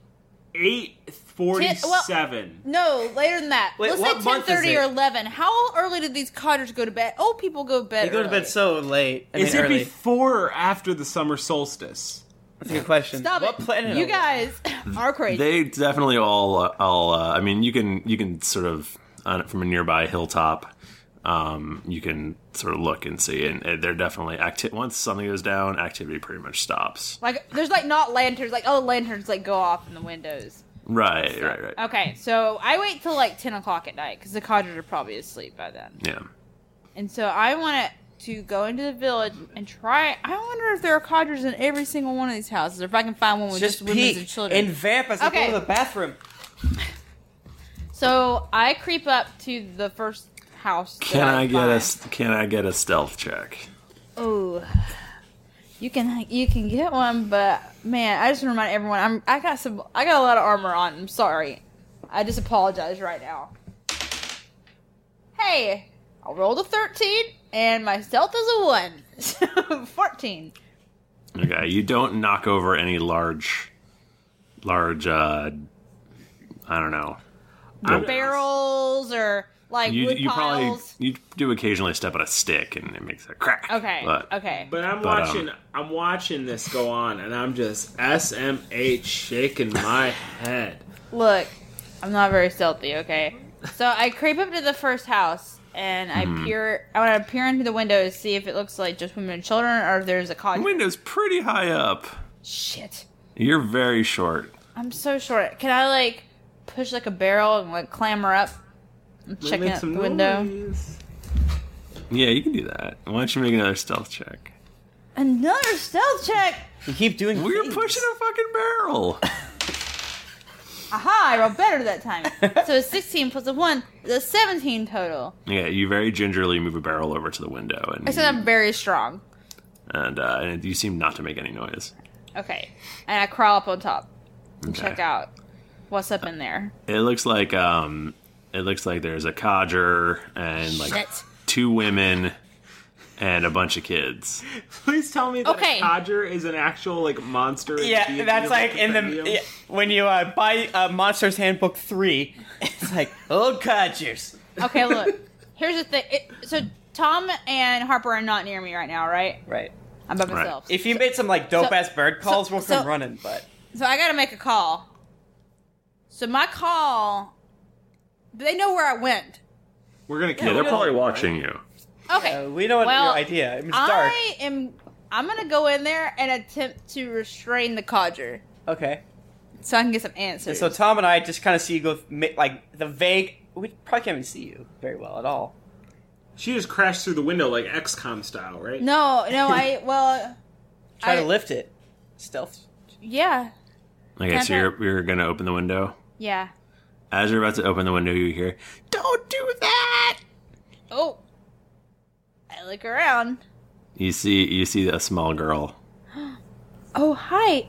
8:47. no later than that. Wait, Let's what say month is 10:30 it? or 11. How early did these codgers go to bed? Old people go to bed. They go to bed so late. Is it early. before or after the summer solstice? That's a good question. Stop what it! planet You are we guys are crazy. They definitely all. I mean, you can sort of from a nearby hilltop. You can sort of look and see, and they're definitely once something goes down, activity pretty much stops. Like there's like not lanterns. Like lanterns like go off in the windows. Right. Okay, so I wait till like 10 o'clock at night because the codgers are probably asleep by then. Yeah. And so I want to go into the village and try. I wonder if there are codgers in every single one of these houses, or if I can find one with just women and children. and vamp as I go to the bathroom. So I creep up to the first house. Can I get a stealth check? Oh, you can get one, but man, I just want to remind everyone I got a lot of armor on. I'm sorry. I just apologize right now. Hey, I rolled a 13 and my stealth is a 1. So 14. Okay, you don't knock over any large I don't know. Barrels or like wood you piles. you do occasionally step on a stick and it makes a crack. Okay. Okay. But I'm watching this go on, and I'm just SMH shaking my head. Look, I'm not very stealthy, okay? So I creep up to the first house, and I want to peer into the window to see if it looks like just women and children, or if there's a codger. The window's pretty high up. Shit. You're very short. I'm so short. Can I, like, push, like, a barrel and, like, clamber up and check Make out the some window? noise. Yeah, you can do that. Why don't you make another stealth check? Another stealth check! You keep doing We're pushing a fucking barrel. Aha, I rolled better that time. So it's 16 plus a 1 is a 17 total. Yeah, you very gingerly move a barrel over to the window, and I said I'm very strong. and you seem not to make any noise. Okay. And I crawl up on top and Okay. check out what's up in there. It looks like there's a codger and like Shit. 2 women and a bunch of kids. Please tell me that Okay. a codger is an actual like monster. in Yeah, D&D that's like in Compendium. the when you buy Monsters Handbook 3. It's like codgers. Okay, look. Here's the thing. So Tom and Harper are not near me right now, right? Right. I'm by myself. If you made some like dope ass bird calls, we'll come so- running. But So I gotta make a call. So my call, they know where I went. We're gonna kill. Yeah, they're them. probably watching you. Okay. we know what well, your idea. It's dark. I'm gonna go in there and attempt to restrain the codger Okay. so I can get some And answers. so Tom and I just kind of see you go like the vague. We probably can't even see you very well at all. She just crashed through the window like XCOM style, right? No, Try to lift it. Stealth. Yeah. Okay, so you're gonna open the window. Yeah. As you're about to open the window, you hear, "Don't do that!" Oh. I look around. You see a small girl. Oh, hi.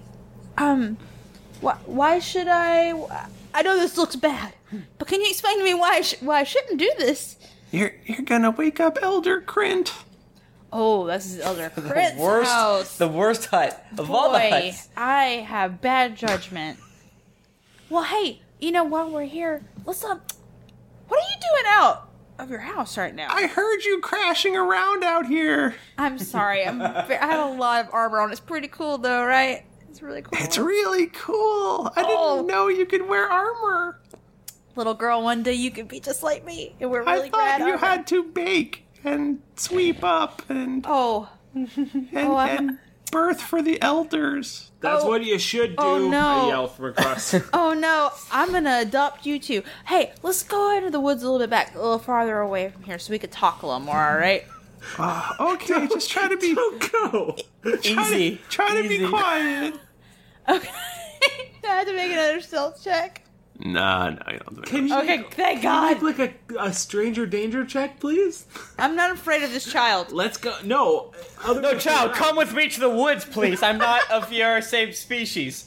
Why should I know this looks bad, but can you explain to me why I shouldn't do this? You're gonna wake up Elder Krint. Oh, this is Elder Krint's house. The worst hut of all the huts. I have bad judgment. Well, hey, while we're here, let's what are you doing out of your house right now? I heard you crashing around out here. I'm sorry. I have a lot of armor on. It's pretty cool, though, right? It's really cool. It's really cool. I didn't know you could wear armor. Little girl, one day you could be just like me, and we're really I thought you armor. had to bake and sweep up and and birth for the elders. That's what you should do. Oh, no. I yell from across. Oh no, I'm gonna adopt you two. Hey, let's go into the woods a little bit back, a little farther away from here, so we could talk a little more. All right? Okay, just try to be go. Try to be quiet. Okay. Do I have to make another stealth check? Nah, no, you don't. Can you Okay, thank God. make a stranger danger check, please? I'm not afraid of this child. Let's go. No. No, child, come with me to the woods, please. I'm not of your same species.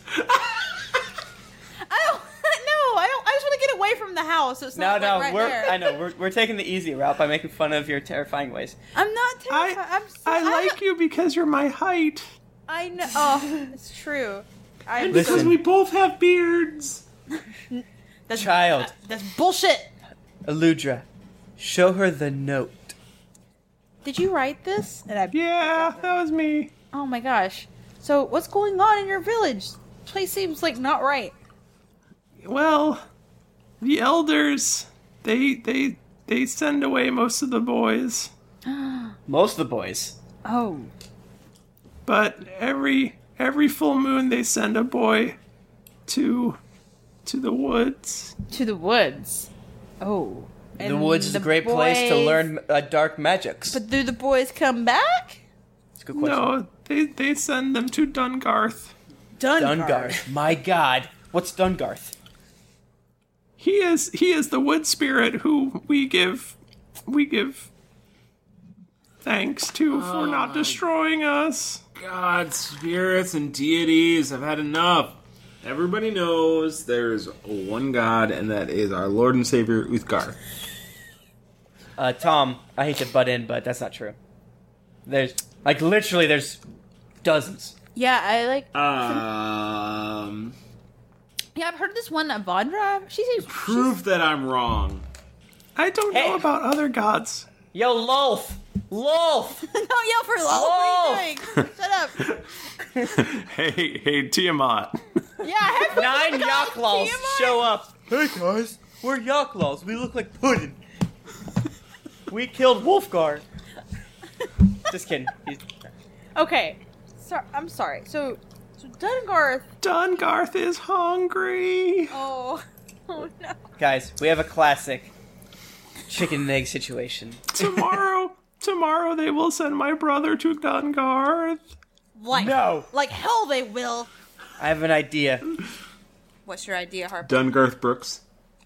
I just want to get away from the house. So it's not right there. I know, we're taking the easy route by making fun of your terrifying ways. I'm not terrified. I like you because you're my height. I know. Oh, it's true. And because we both have beards. Child. That's bullshit. Aludra, show her the note. Did you write this? Yeah, that was me. Oh my gosh. So what's going on in your village? This place seems like not right. Well, the elders, they send away most of the boys. Most of the boys? Oh. But every full moon they send a boy to the woods. To the woods. Oh. The woods is a great place to learn dark magics. But do the boys come back? That's a good question. No, they send them to Dungarth. Dungarth. My God. What's Dungarth? He is the wood spirit who we give thanks to for not destroying us. God, spirits and deities, I've had enough. Everybody knows there's one God, and that is our Lord and Savior, Uthgar. Tom, I hate to butt in, but that's not true. There's, literally, there's dozens. Yeah, Yeah, I've heard this one, Avandra. She seems... Prove that I'm wrong. I don't know about other gods. Yo, Lolth! Lolth! Don't yell for Lolth! What are you doing? Shut up. Hey, Tiamat. Yeah, 9 Yaklaws show up. Hey guys, we're Yaklaws. We look like pudding. We killed Wolfgar. Just kidding. Okay. I'm sorry. So Dungarth... Dungarth is hungry. Oh no. Guys, we have a classic chicken and egg situation. Tomorrow they will send my brother to Dungarth. No. Like hell they will. I have an idea. What's your idea, Harper? Dungarth Brooks.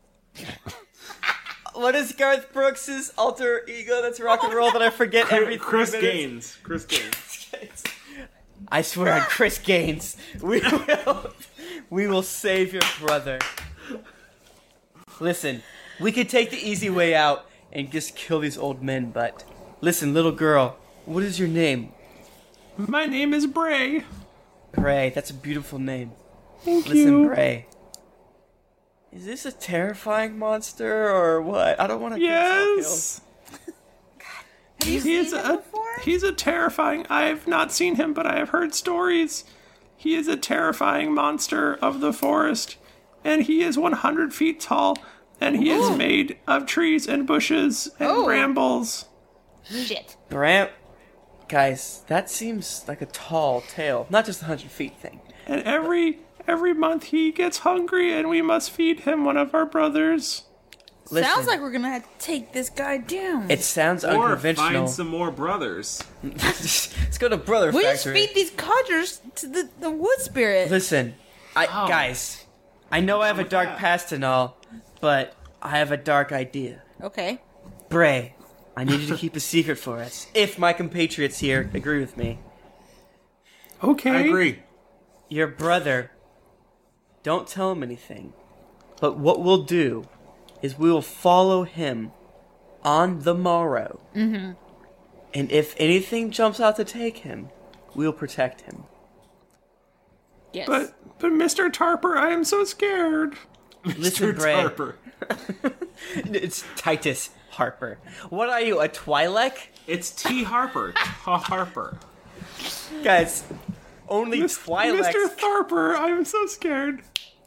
What is Garth Brooks' alter ego that's rock and roll that I forget every 3 Chris minutes? Gaines. Chris Gaines. I swear on Chris Gaines, we will save your brother. Listen, we could take the easy way out and just kill these old men, but listen, little girl, what is your name? My name is Bray. Bray, that's a beautiful name. Thank you. Listen, Bray. Is this a terrifying monster or what? I don't want to Yes. Have you seen him before? He's a terrifying... I have not seen him, but I have heard stories. He is a terrifying monster of the forest, and he is 100 feet tall, and he is made of trees and bushes and brambles. Shit. Guys, that seems like a tall tale, not just a 100 feet thing. And every month he gets hungry, and we must feed him one of our brothers. Listen, sounds like we're gonna have to take this guy down. It sounds Or unconventional. find some more brothers. Let's go to Brother We just Factory. feed these codgers to the wood spirit. Listen, guys, I know I have a dark past and all, but I have a dark idea. Okay. Bray, I need you to keep a secret for us, if my compatriots here agree with me. Okay. I agree. Your brother, don't tell him anything, but what we'll do is we will follow him on the morrow. Mm-hmm. And if anything jumps out to take him, we'll protect him. Yes. But Mr. Tarper, I am so scared. Listen, Mr. Bray. Tarper. It's Titus Harper. What are you, a Twi'lek? It's T. Harper. Harper. Guys, only Twi'leks... Mr. Tharper, I am so scared.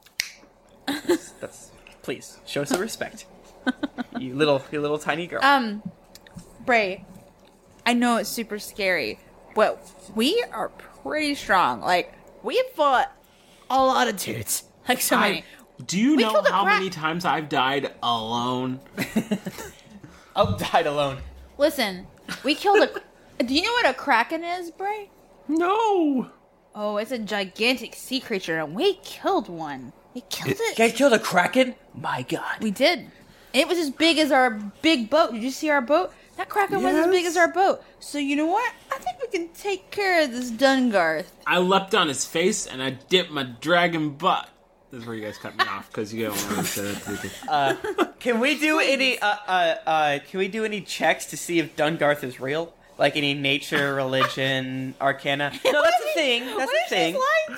Please, show some respect. you little tiny girl. Bray, I know it's super scary, but we are pretty strong. Like, we have fought a lot of dudes. Like, so many. Do you know how many times I've died alone? I've died alone. Listen, we killed a... Do you know what a kraken is, Bray? No. Oh, it's a gigantic sea creature, and we killed one. He killed it. You guys killed a kraken? My God. We did. It was as big as our big boat. Did you see our boat? That kraken was as big as our boat. So you know what? I think we can take care of this Dungarth. I leapt on his face and I dipped my dragon butt. This is where you guys cut me off because you don't want to say that. Can we do any? Can we do any checks to see if Dungarth is real? Like any nature, religion, arcana? No, that's a thing. That's a thing.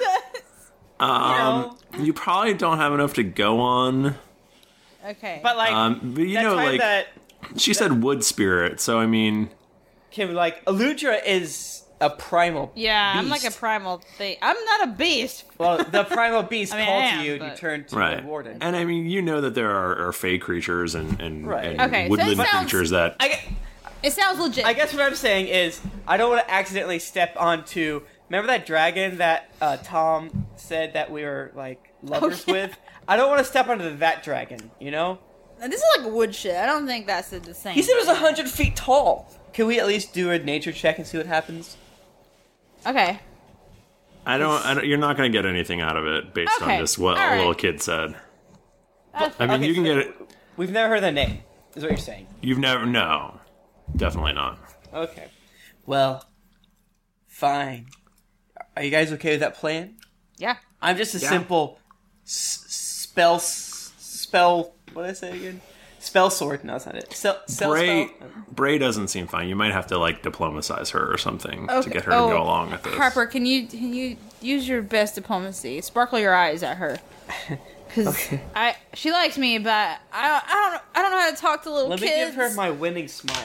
You probably don't have enough to go on. Okay. But like, but you know, like she said, wood spirit. So I mean, can like Eludra is a primal. Yeah, beast. I'm like a primal thing. I'm not a beast. Well, the primal beast I mean, called I am, to you, but- and you turn to right. the warden. And I mean, you know that there are fey creatures and Right. Okay, so woodland it sounds- creatures that. It sounds legit. I guess what I'm saying is, I don't want to accidentally step onto. Remember that dragon that Tom said that we were like lovers with? I don't want to step onto that dragon. You know? Now, this is like wood shit. I don't think that's the same. He said it was 100 feet tall. Can we at least do a nature check and see what happens? Okay. I don't. You're not going to get anything out of it based Okay, on just what all a right. little kid said. That's I mean, Okay, you can so get it. We've never heard their name, is what you're saying. You've never. No, definitely not. Okay. Well, fine. Are you guys okay with that plan? Yeah. I'm just a Yeah. simple spell. What did I say again? Spell sword. No, that's not it. Bray, Spell. Bray doesn't seem fine. You might have to like diplomatize her or something to Okay. get her to go along with this. Harper, can you use your best diplomacy? Sparkle your eyes at her. Because she likes me, but I don't know how to talk to little Let kids. me give her my winning smile.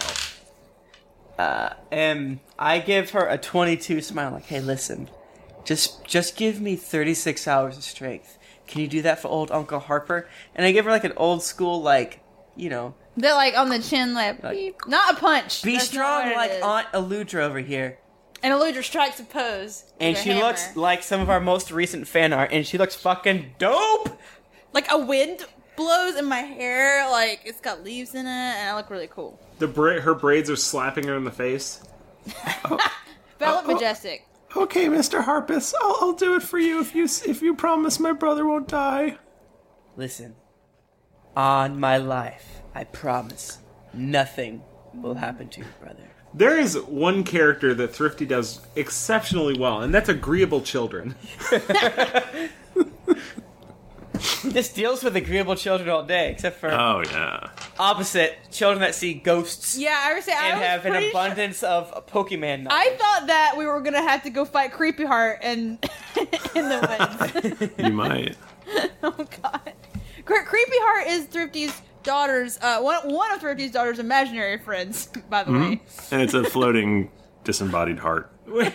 And I give her a 22 smile. Like, hey, listen, just give me 36 hours of strength. Can you do that for old Uncle Harper? And I give her like an old school, like, you know, They're like on the chin, like beep. Not a punch. be That's strong not what it like is. Aunt Eludra over here. And Eludra strikes a pose. with And her she hammer. looks like some of our most recent fan art, and she looks fucking dope. like a wind blows in my hair. Like it's got leaves in it, and I look really cool. Her braids are slapping her in the face. But I look majestic. Okay, Mr. Harpus, I'll do it for you if you promise my brother won't die. Listen, on my life, I promise nothing will happen to your brother. There is one character that Thrifty does exceptionally well, and that's agreeable children. He just deals with agreeable children all day, except for Oh yeah. opposite children that see ghosts Yeah, I would say I and was have an pretty sure- abundance of Pokemon knowledge. I thought that we were gonna have to go fight Creepy Heart and in the woods. You might. Oh god, Creepy Heart is Thrifty's daughter's one of Thrifty's daughter's imaginary friends, by the way. And it's a floating disembodied heart.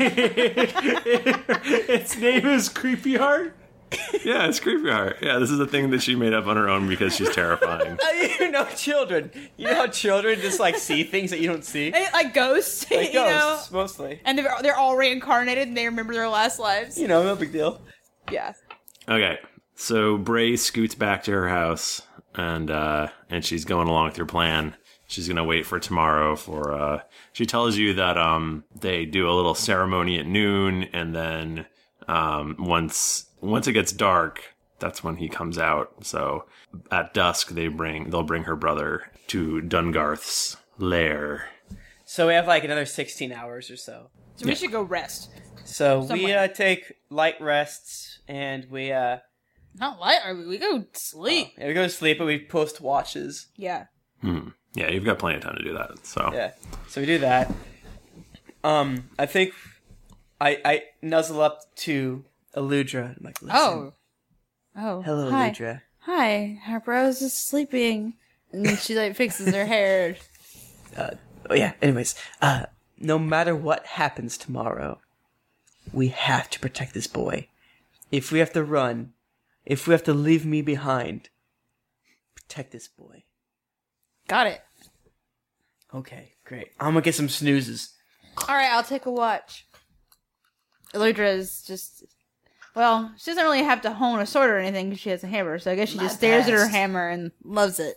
Its name is Creepy Heart. Yeah, it's creepy heart. Yeah, this is a thing that she made up on her own because she's terrifying. You know, children. You know how children just like see things that you don't see. They, like ghosts, Like you know, ghosts, mostly. and they're all reincarnated and they remember their last lives. You know, no big deal. Yeah. Okay, so Bray scoots back to her house, and she's going along with your plan. She's gonna wait for tomorrow for. She tells you that they do a little ceremony at noon, and then once it gets dark, that's when he comes out. So at dusk, they'll bring her brother to Dungarth's lair. So we have like another 16 hours or so. So we should go rest. So Somewhere. we take light rests and we Not light. We go sleep. yeah, we go to sleep, but we post watches. Yeah. Yeah, you've got plenty of time to do that. So Yeah. So we do that. I think I nuzzle up to Eludra. I'm like, listen. Oh. Hello, Hi. Eludra. Hi, Harper. I was just sleeping, and then she like fixes her hair. Oh yeah. Anyways, no matter what happens tomorrow, we have to protect this boy. If we have to run, if we have to leave me behind, protect this boy. Got it. Okay, great. I'm gonna get some snoozes. All right, I'll take a watch. Eludra is just. Well, she doesn't really have to hone a sword or anything because she has a hammer, so I guess she just stares at her hammer and loves it.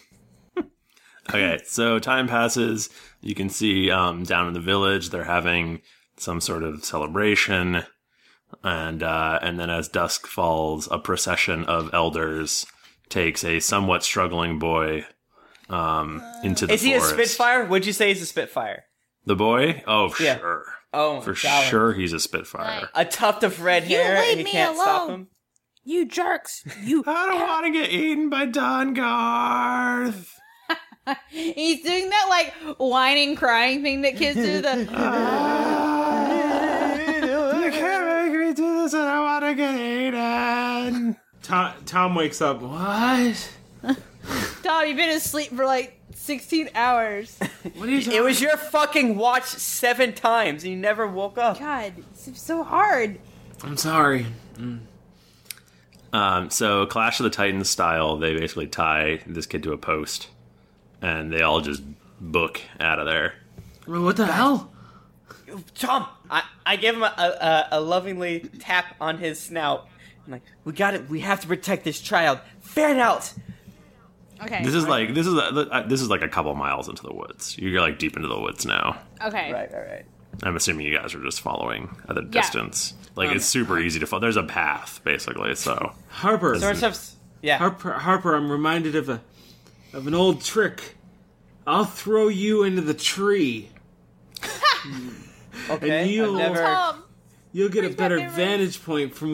Okay, so time passes. You can see down in the village they're having some sort of celebration. And then as dusk falls, a procession of elders takes a somewhat struggling boy into the forest. Is he a Spitfire? Would you say he's a Spitfire? The boy? Oh, Yeah. sure. Oh, For golly. sure he's a Spitfire. A tuft of red hair, and you can't stop him. You jerks! You. I don't want to get eaten by Dungarth. He's doing that like whining, crying thing that kids do. The You can't make me do this, and I want to get eaten. Tom wakes up. What? Tom, you've been asleep for like 16 hours. What are you talking? It was your fucking watch 7 times, and you never woke up. God, it's so hard. I'm sorry. So Clash of the Titans style, they basically tie this kid to a post, and they all just book out of there. What the hell? Tom, I give him a lovingly tap on his snout. I'm like, we got it. We have to protect this child. Fan out. Okay. This is like a couple miles into the woods. You're like deep into the woods now. Okay. Right. I'm assuming you guys are just following at a distance. Like it's super easy to follow. There's a path basically. So Harper. Yeah. Harper, I'm reminded of an old trick. I'll throw you into the tree. Okay. And you'll Tom, get a better vantage point from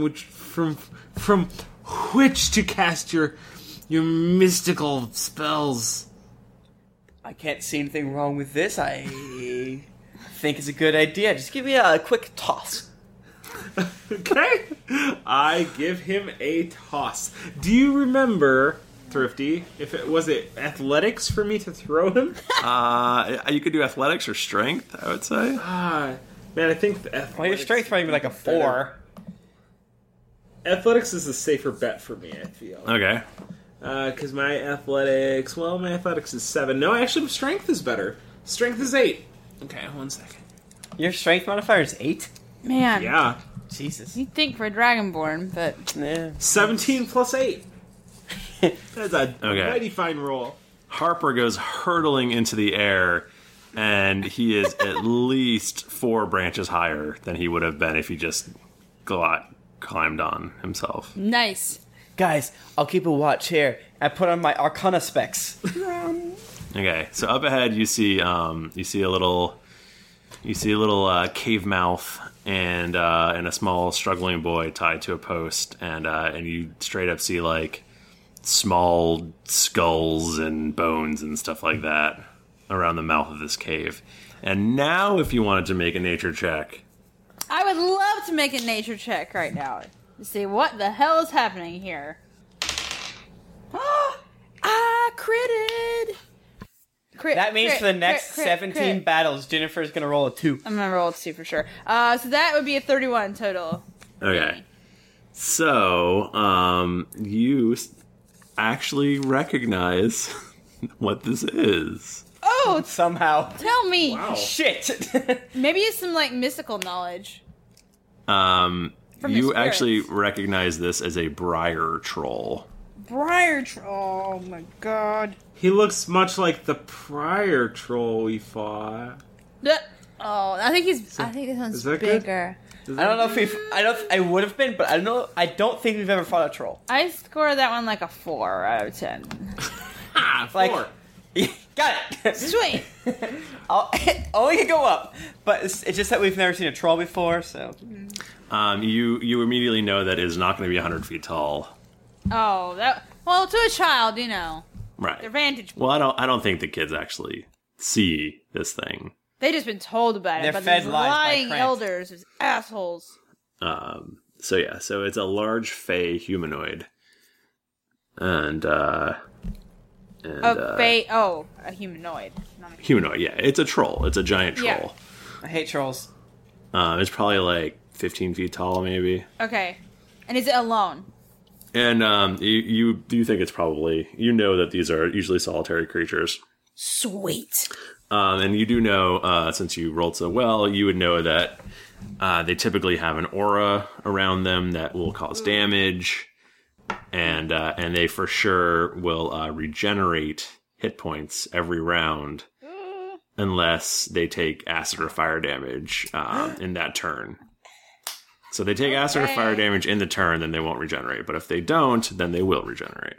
which to cast your mystical spells. I can't see anything wrong with this. I think it's a good idea. Just give me a quick toss. Okay. I give him a toss. Do you remember, Thrifty, if it was athletics for me to throw him? you could do athletics or strength, I would say. Man, I think athletics. Well, your strength might be like a 4. Athletics is a safer bet for me, I feel. Okay. Because my athletics is 7. No, actually, strength is better. Strength is 8. Okay, 1 second. Your strength modifier is 8? man. Yeah. Jesus. You'd think for a Dragonborn, but... Yeah. 17 plus 8. That's a mighty fine roll. Harper goes hurtling into the air, and he is at least 4 branches higher than he would have been if he just climbed on himself. Nice. Guys, I'll keep a watch here. I put on my Arcana specs. Okay, so up ahead you see a little cave mouth and a small struggling boy tied to a post, and you straight up see like small skulls and bones and stuff like that around the mouth of this cave. And now, if you wanted to make a nature check, I would love to make a nature check right now to see what the hell is happening here. I critted. That means for the next 17 battles, Jennifer's gonna roll a 2. I'm gonna roll a 2 for sure. So that would be a 31 total. okay. So you actually recognize what this is. Oh, Somehow. tell me. Wow. Shit. Maybe it's some like mystical knowledge. You the actually spirits. recognize this as a briar troll. Briar troll. Oh my god. He looks much like the prior troll we fought. Oh, I think this one's is that good? bigger. I don't know if I would have been, but I don't think we've ever fought a troll. I scored that one like a 4 out of 10. Ah, 4. Like, got it. Sweet. Only can go up, but it's just that we've never seen a troll before, so. You immediately know that it is not going to be 100 feet tall. Oh, well, to a child, you know. Right. Their vantage. Well, I don't think the kids actually see this thing. They just been told about They're it, but fed these lies by lying Krant. elders, these assholes. So it's a large fey humanoid, and A humanoid. Not a humanoid. Yeah, it's a troll. It's a giant troll. Yeah. I hate trolls. It's probably like 15 feet tall, maybe. Okay. And is it alone? And you think it's probably, you know that these are usually solitary creatures. Sweet. And you do know, since you rolled so well, you would know that they typically have an aura around them that will cause damage, and they for sure will regenerate hit points every round unless they take acid or fire damage in that turn. So they take acid or fire damage in the turn, then they won't regenerate. But if they don't, then they will regenerate.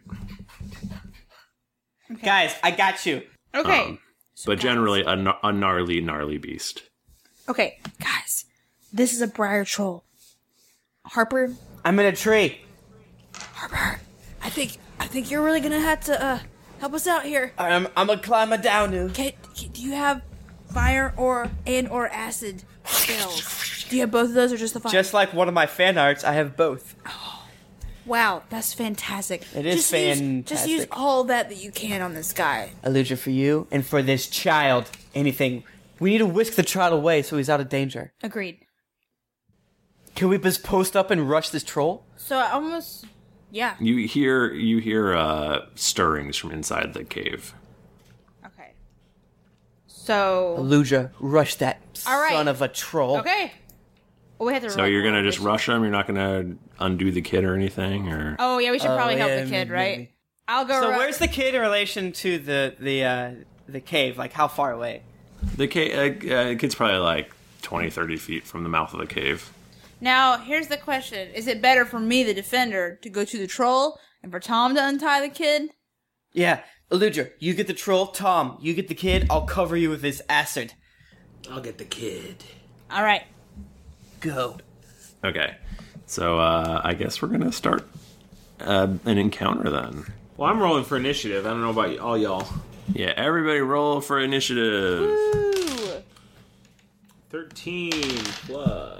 Okay. Guys, I got you. Okay. But generally, a gnarly beast. Okay, guys. This is a briar troll. Harper? I'm in a tree. Harper, I think you're really gonna have to help us out here. I'm gonna climb a down now. Do you have fire or acid spells? Do you have both of those or just the fire? Just like one of my fan arts, I have both. Oh, wow, that's fantastic. It is fantastic. Just use all that you can on this guy. Eludra, for you and for this child, anything. We need to whisk the child away so he's out of danger. Agreed. Can we just post up and rush this troll? So I almost... Yeah. You hear stirrings from inside the cave. Okay. So... Eludra, rush that all son of a troll. Okay. Well, we have to. So you're gonna just rush him? You're not gonna undo the kid or anything, or? Oh yeah, we should probably help the kid, right? Maybe. I'll go. So where's the kid in relation to the cave? Like how far away? The kid's probably like 20, 30 feet from the mouth of the cave. Now, here's the question. Is it better for me, the defender, to go to the troll and for Tom to untie the kid? Yeah. Eludra, you get the troll. Tom, you get the kid. I'll cover you with this acid. I'll get the kid. All right. Go. Okay. So, I guess we're gonna start an encounter then. Well, I'm rolling for initiative. I don't know about all y'all. Yeah, everybody roll for initiative. Woo! 13 plus...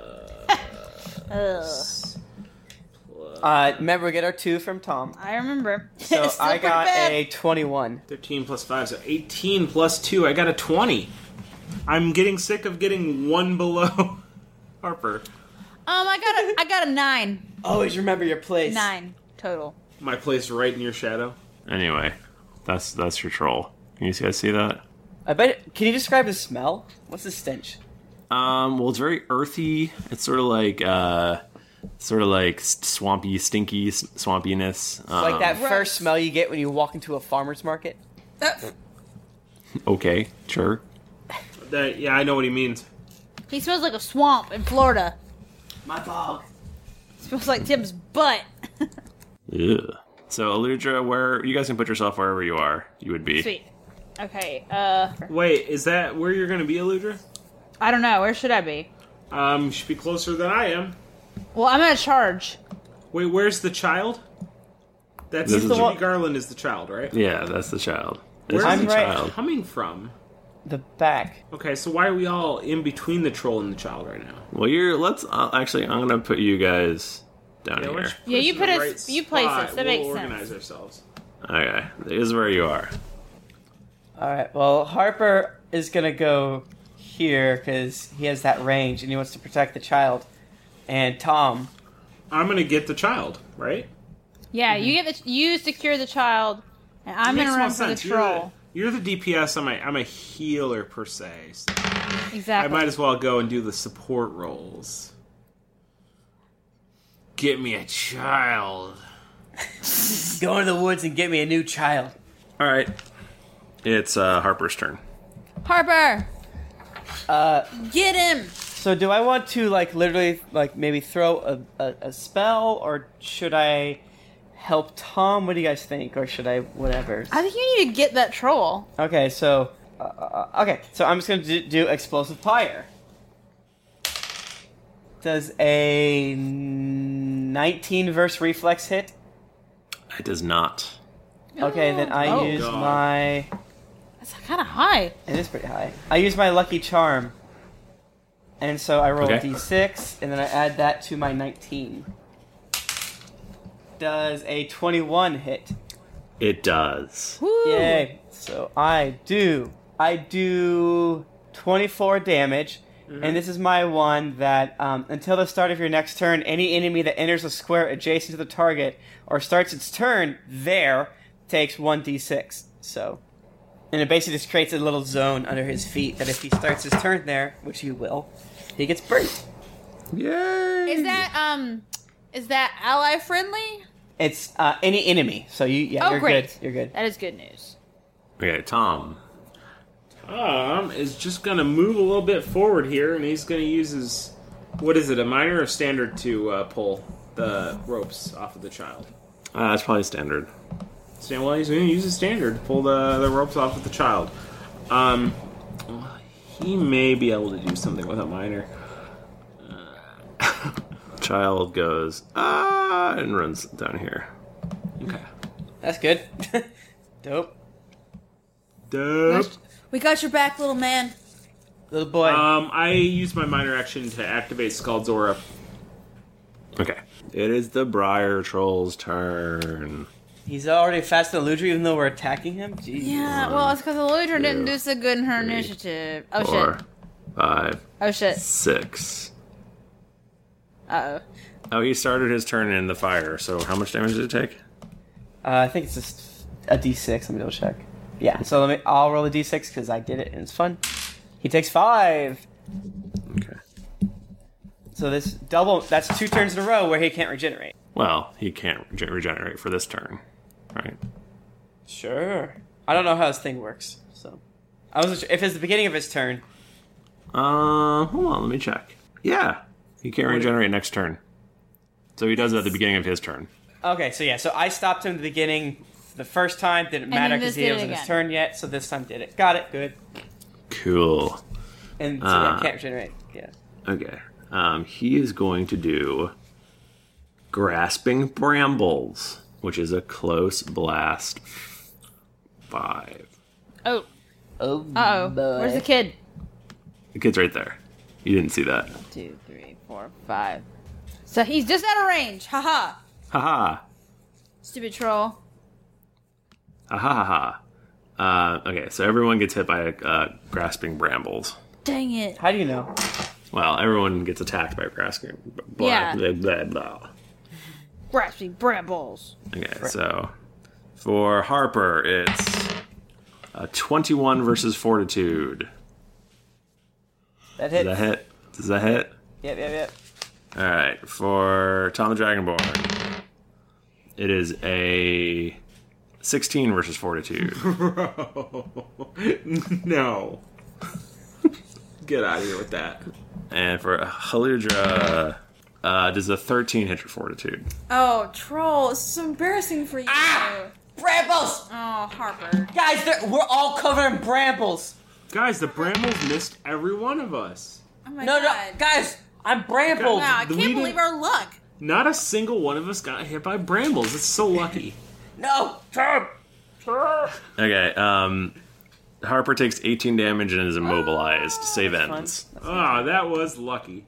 Remember, we get our 2 from Tom. I remember. So I got a 21. 13 plus 5, so 18 plus 2. I got a 20. I'm getting sick of getting one below Harper. I got a 9. Always remember your place. 9 total. My place right in your shadow. Anyway, that's your troll. Can you guys see that? I bet. Can you describe the smell? What's the stench? Well, it's very earthy. It's sort of like swampy, stinky swampiness. Like that first smell you get when you walk into a farmer's market. Okay, sure. Yeah, I know what he means. He smells like a swamp in Florida. My dog. Smells like Tim's butt. Ugh. So, Eludra, where you guys can put yourself wherever you are, you would be. Sweet. Okay. Wait, is that where you're going to be, Eludra? I don't know. Where should I be? You should be closer than I am. Well, I'm gonna charge. Wait, where's the child? That's Judy Garland is the child, right? Yeah, that's the child. Where's the child coming from? The back. Okay, so why are we all in between the troll and the child right now? Well, I'm gonna put you guys down here. Yeah, you put us. You place us. That makes sense. Organize ourselves. Okay, this is where you are. All right. Well, Harper is gonna go here because he has that range and he wants to protect the child. And Tom, I'm gonna get the child, right? Yeah, you secure the child, and I'm gonna run for the troll. You're the DPS. I'm a healer per se. So exactly. I might as well go and do the support roles. Get me a child. Go into the woods and get me a new child. All right, it's Harper's turn. Harper, get him. So do I want to literally maybe throw a spell, or should I help Tom? What do you guys think, or should I whatever? I think you need to get that troll. Okay, so I'm just gonna do explosive fire. Does a 19 versus reflex hit? It does not. Okay, then I use my. That's kind of high. It is pretty high. I use my lucky charm. And so I roll a d6, and then I add that to my 19. Does a 21 hit? It does. Woo. Yay. So I do 24 damage, and this is my one that until the start of your next turn, any enemy that enters a square adjacent to the target or starts its turn there takes 1d6. So, and it basically just creates a little zone under his feet that if he starts his turn there, which he will, he gets burnt. Yay! Is that ally friendly? It's any enemy. So you're great. Good. You're good. That is good news. Okay, Tom. Tom is just gonna move a little bit forward here, and he's gonna use his What is it, a minor or standard to pull the ropes off of the child? That's probably standard. Well, he's going to use a standard to pull the ropes off of the child. He may be able to do something with a minor. Child goes, and runs down here. Okay. That's good. Dope. We got your back, little man. Little boy. I use my minor action to activate Scald Zora. Okay. It is the Briar Troll's turn. He's already faster than Eludra, even though we're attacking him? Jeez. Yeah, well, it's because Eludra didn't do so good in her initiative. Oh, 4, shit. 5. Oh, shit. 6. Uh-oh. Oh, he started his turn in the fire, so how much damage did it take? I think it's just a d6. Let me double check. Yeah, so I'll roll a d6 because I did it and it's fun. He takes 5. Okay. So that's 2 turns in a row where he can't regenerate. Well, he can't regenerate for this turn, right? Sure. I don't know how this thing works, so I wasn't sure if it's the beginning of his turn. Hold on, let me check. Yeah, he can't regenerate next turn. So he does it at the beginning of his turn. Okay, so I stopped him at the beginning the first time. Didn't matter because he wasn't his turn yet, so this time did it. Got it, good. Cool. And so yeah, can't regenerate. Yeah. Okay. He is going to do Grasping Brambles, which is a close blast 5. Oh. Oh, Uh-oh. boy. Where's the kid? The kid's right there. You didn't see that. 2, 3, 4, 5. So he's just out of range. Haha. Haha. Stupid troll. Ha ha ha ha. Okay, so everyone gets hit by Grasping Brambles. Dang it. How do you know? Well, everyone gets attacked by Grasping blah, Yeah. blah, blah, blah. Grasping brambles. Okay, so for Harper, it's 21 versus Fortitude. That hits. Does that hit? Yep. Alright, for Tom the Dragonborn, it is a 16 versus Fortitude. No. Get out of here with that. And for Haludra, does a 13 hit your Fortitude? Oh, troll. It's so embarrassing for you. Brambles! Oh, Harper. Guys, we're all covered in brambles. Guys, the brambles missed every one of us. Oh my No, god. guys, I'm brambled. Wow, I We can't believe didn't- our luck. Not a single one of us got hit by brambles. It's so lucky. No, Tom. Okay, Harper takes 18 damage and is immobilized. Save ends. Ah, that was lucky.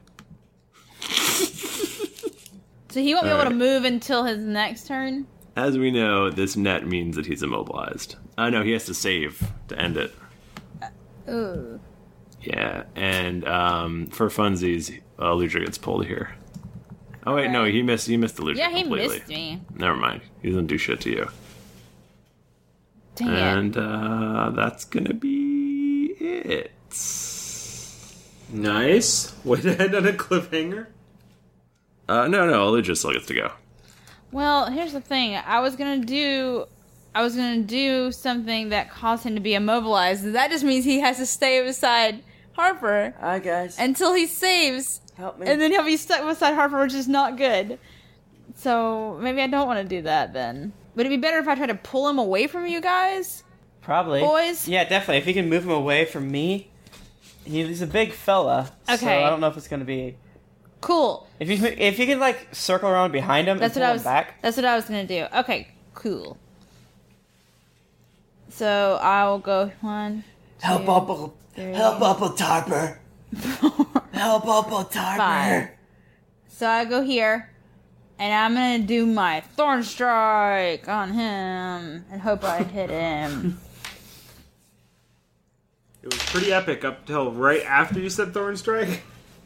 So he won't be able to Alright. move until his next turn? As we know, this net means that he's immobilized. No, he has to save to end it. Ooh. Yeah, and for funsies, Ludra gets pulled here. Oh wait, no, he missed the Ludra Yeah, he completely. missed me. Never mind. He doesn't do shit to you. Dang And that's gonna be it. Nice. Way to end on a cliffhanger. No, Ludra still gets to go. Well, here's the thing. I was gonna do something that caused him to be immobilized. That just means he has to stay beside Harper Hi, guys. until he saves, Help me. and then he'll be stuck beside Harper, which is not good. So maybe I don't want to do that then. Would it be better if I tried to pull him away from you guys? Probably. Boys? Yeah, definitely. If you can move him away from me. He's a big fella. Okay. So I don't know if it's going to be... Cool. If you can, like, circle around behind him That's and what pull I him was. back. That's what I was gonna do. Okay, cool. So I will go 1, 2, Help Uncle 3, Tarper. Help Uncle Tarper. 5. So I go here, and I'm gonna do my Thorn Strike on him and hope I hit him. It was pretty epic up till right after you said Thorn Strike.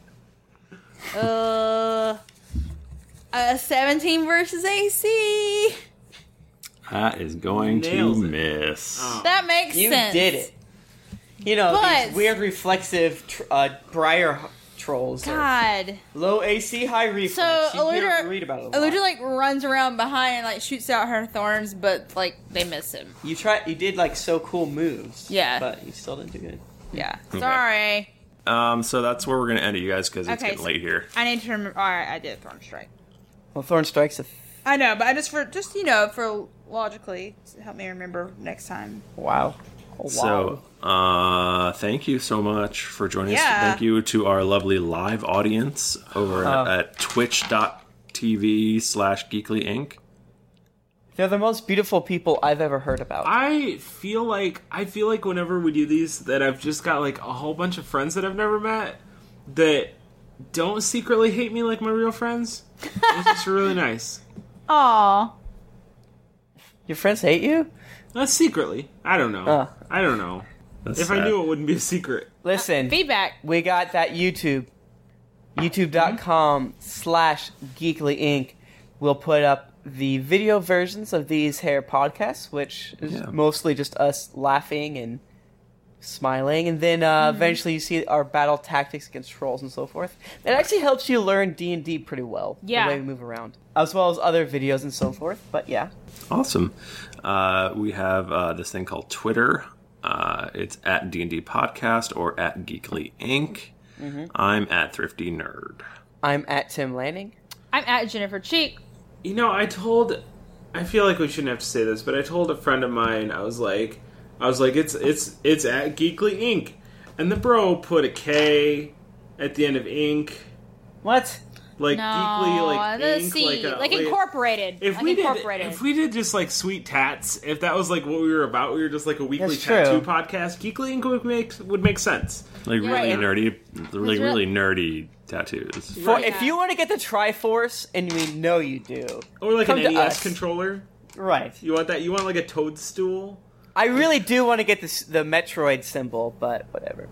A 17 versus AC. That is going Nails to it. miss. That makes You sense. did it. You know, But- these weird reflexive briar trolls. are God. Low AC, high reflex. So you read about it a lot. Eludra like runs around behind and like shoots out her thorns, but like they miss him. You did like so cool moves. Yeah. But you still didn't do good. Yeah. Okay. Sorry. So that's where we're going to end it, you guys, because it's getting late here. I need to remember. All right, I did Thorn Strike. Well, Thorn Strike's I know, but for logically, to help me remember next time. Wow. Oh, wow. So, thank you so much for joining us. Thank you to our lovely live audience over at twitch.tv/Geekly Inc. They're the most beautiful people I've ever heard about. I feel like whenever we do these, that I've just got like a whole bunch of friends that I've never met that don't secretly hate me like my real friends. It's just really nice. Aww. Your friends hate you? Secretly. I don't know. I don't know. If sad. I knew, it wouldn't be a secret. Listen. Feedback. We got that YouTube. YouTube.com/Geekly Inc. We'll put up the video versions of these hair podcasts, which is mostly just us laughing and smiling, and then eventually you see our battle tactics against trolls and so forth. That actually helps you learn D&D pretty well, the way we move around, as well as other videos and so forth, but yeah. Awesome. We have this thing called Twitter. It's at D&D Podcast or at Geekly Inc. I'm at Thrifty Nerd. I'm at Tim Lanning. I'm at Jennifer Cheek. You know, I feel like we shouldn't have to say this, but I told a friend of mine, I was like, it's at Geekly Inc. And the bro put a K at the end of Inc. What? Like Geekly, like Inc. C, like incorporated. If we did just like Sweet Tats, if that was like what we were about, we were just like a weekly tattoo podcast. Geekly Inc. would make sense. Like really nerdy, really nerdy tattoos. If you want to get the Triforce, and we know you do, or like an NES controller, right? You want that? You want like a toadstool? I really do want to get the Metroid symbol, but whatever.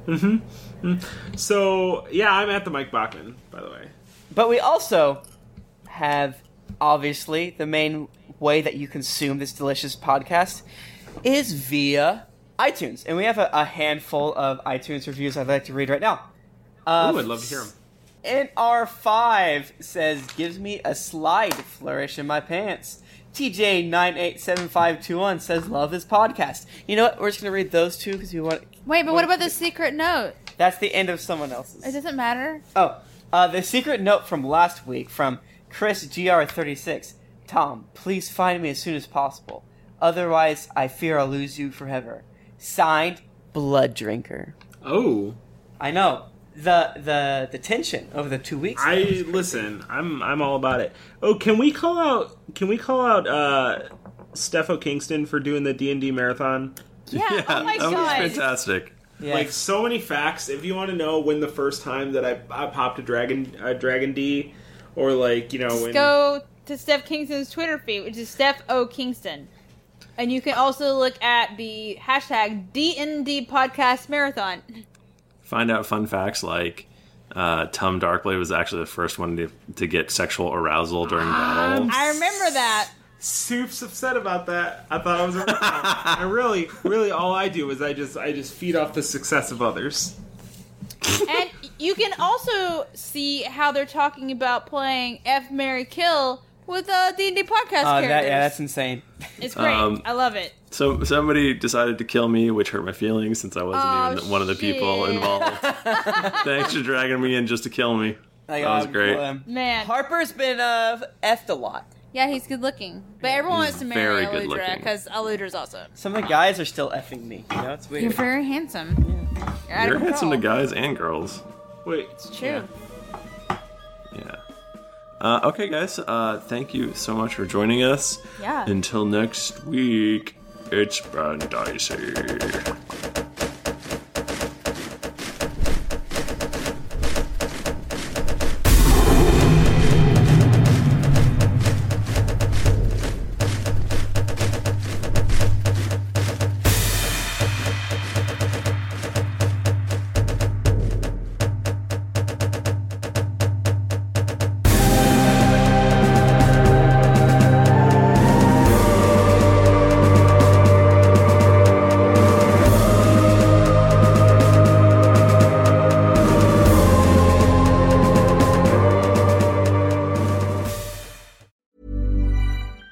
So yeah, I'm at the Mike Bachman, by the way. But we also have, obviously, the main way that you consume this delicious podcast is via iTunes. And we have a handful of iTunes reviews I'd like to read right now. I'd love to hear them. NR5 says, gives me a slide flourish in my pants. TJ987521 says, love this podcast. You know what? We're just going to read those two because we want... Wait, but what about the secret note? That's the end of someone else's. It doesn't matter. Oh. The secret note from last week from Chris GR36. Tom, please find me as soon as possible. Otherwise, I fear I'll lose you forever. Signed, Blood Drinker. Oh. I know. The tension over the 2 weeks. I'm all about it. Oh, can we call out Steffo Kingston for doing the D&D marathon? Yeah, oh my god. That was fantastic. Yes. Like, so many facts. If you want to know when the first time that I popped a Dragon D, or like, you know, just go to Steph Kingston's Twitter feed, which is Steph O. Kingston. And you can also look at the hashtag D&D Podcast Marathon. Find out fun facts like Tom Darkblade was actually the first one to get sexual arousal during battle. I remember that. Soup's upset about that. I thought I was around. I really, all I do is I just feed off the success of others. And you can also see how they're talking about playing F, Marry, Kill with D&D podcast characters. That's insane. It's great. I love it. So somebody decided to kill me, which hurt my feelings since I wasn't even one of the people involved. Thanks for dragging me in just to kill me. That was great. Man, Harper's been effed a lot. Yeah, he's good looking. But everyone wants to marry Aludra, because Aludra's awesome. Some of the guys are still effing me. You know, it's weird. You're very handsome. Yeah. You're handsome to guys and girls. Wait. It's true. Yeah. Okay, guys. Thank you so much for joining us. Yeah. Until next week, it's been dicey.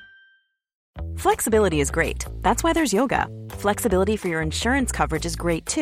Flexibility is great. That's why there's yoga. Flexibility for your insurance coverage is great too.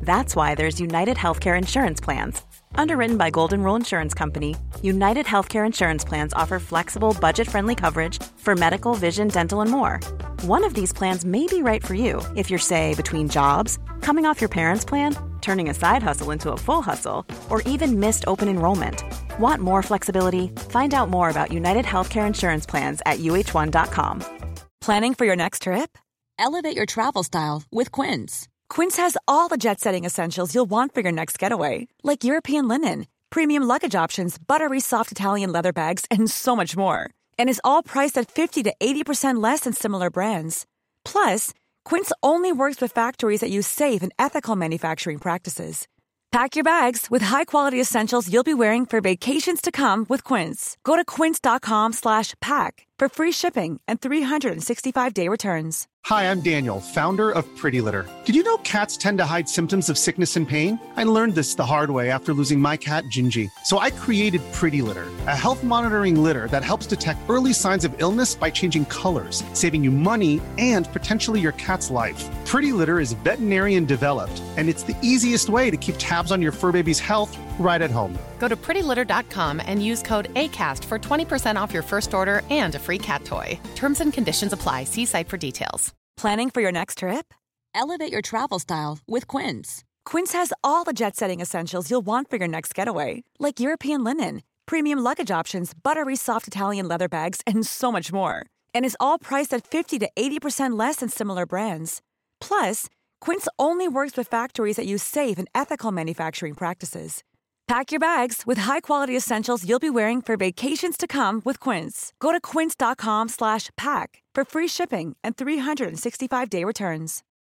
That's why there's United Healthcare Insurance Plans. Underwritten by Golden Rule Insurance Company, United Healthcare Insurance Plans offer flexible, budget-friendly coverage for medical, vision, dental, and more. One of these plans may be right for you if you're, say, between jobs, coming off your parents' plan, turning a side hustle into a full hustle, or even missed open enrollment. Want more flexibility? Find out more about United Healthcare Insurance Plans at uh1.com. Planning for your next trip? Elevate your travel style with Quince. Quince has all the jet-setting essentials you'll want for your next getaway, like European linen, premium luggage options, buttery soft Italian leather bags, and so much more. And is all priced at 50 to 80% less than similar brands. Plus, Quince only works with factories that use safe and ethical manufacturing practices. Pack your bags with high-quality essentials you'll be wearing for vacations to come with Quince. Go to quince.com/pack for free shipping and 365-day returns. Hi, I'm Daniel, founder of Pretty Litter. Did you know cats tend to hide symptoms of sickness and pain? I learned this the hard way after losing my cat, Gingy. So I created Pretty Litter, a health monitoring litter that helps detect early signs of illness by changing colors, saving you money and potentially your cat's life. Pretty Litter is veterinarian developed, and it's the easiest way to keep tabs on your fur baby's health right at home. Go to prettylitter.com and use code ACAST for 20% off your first order and a free cat toy. Terms and conditions apply. See site for details. Planning for your next trip? Elevate your travel style with Quince. Quince has all the jet-setting essentials you'll want for your next getaway, like European linen, premium luggage options, buttery soft Italian leather bags, and so much more. And is all priced at 50 to 80% less than similar brands. Plus, Quince only works with factories that use safe and ethical manufacturing practices. Pack your bags with high-quality essentials you'll be wearing for vacations to come with Quince. Go to quince.com/pack for free shipping and 365-day returns.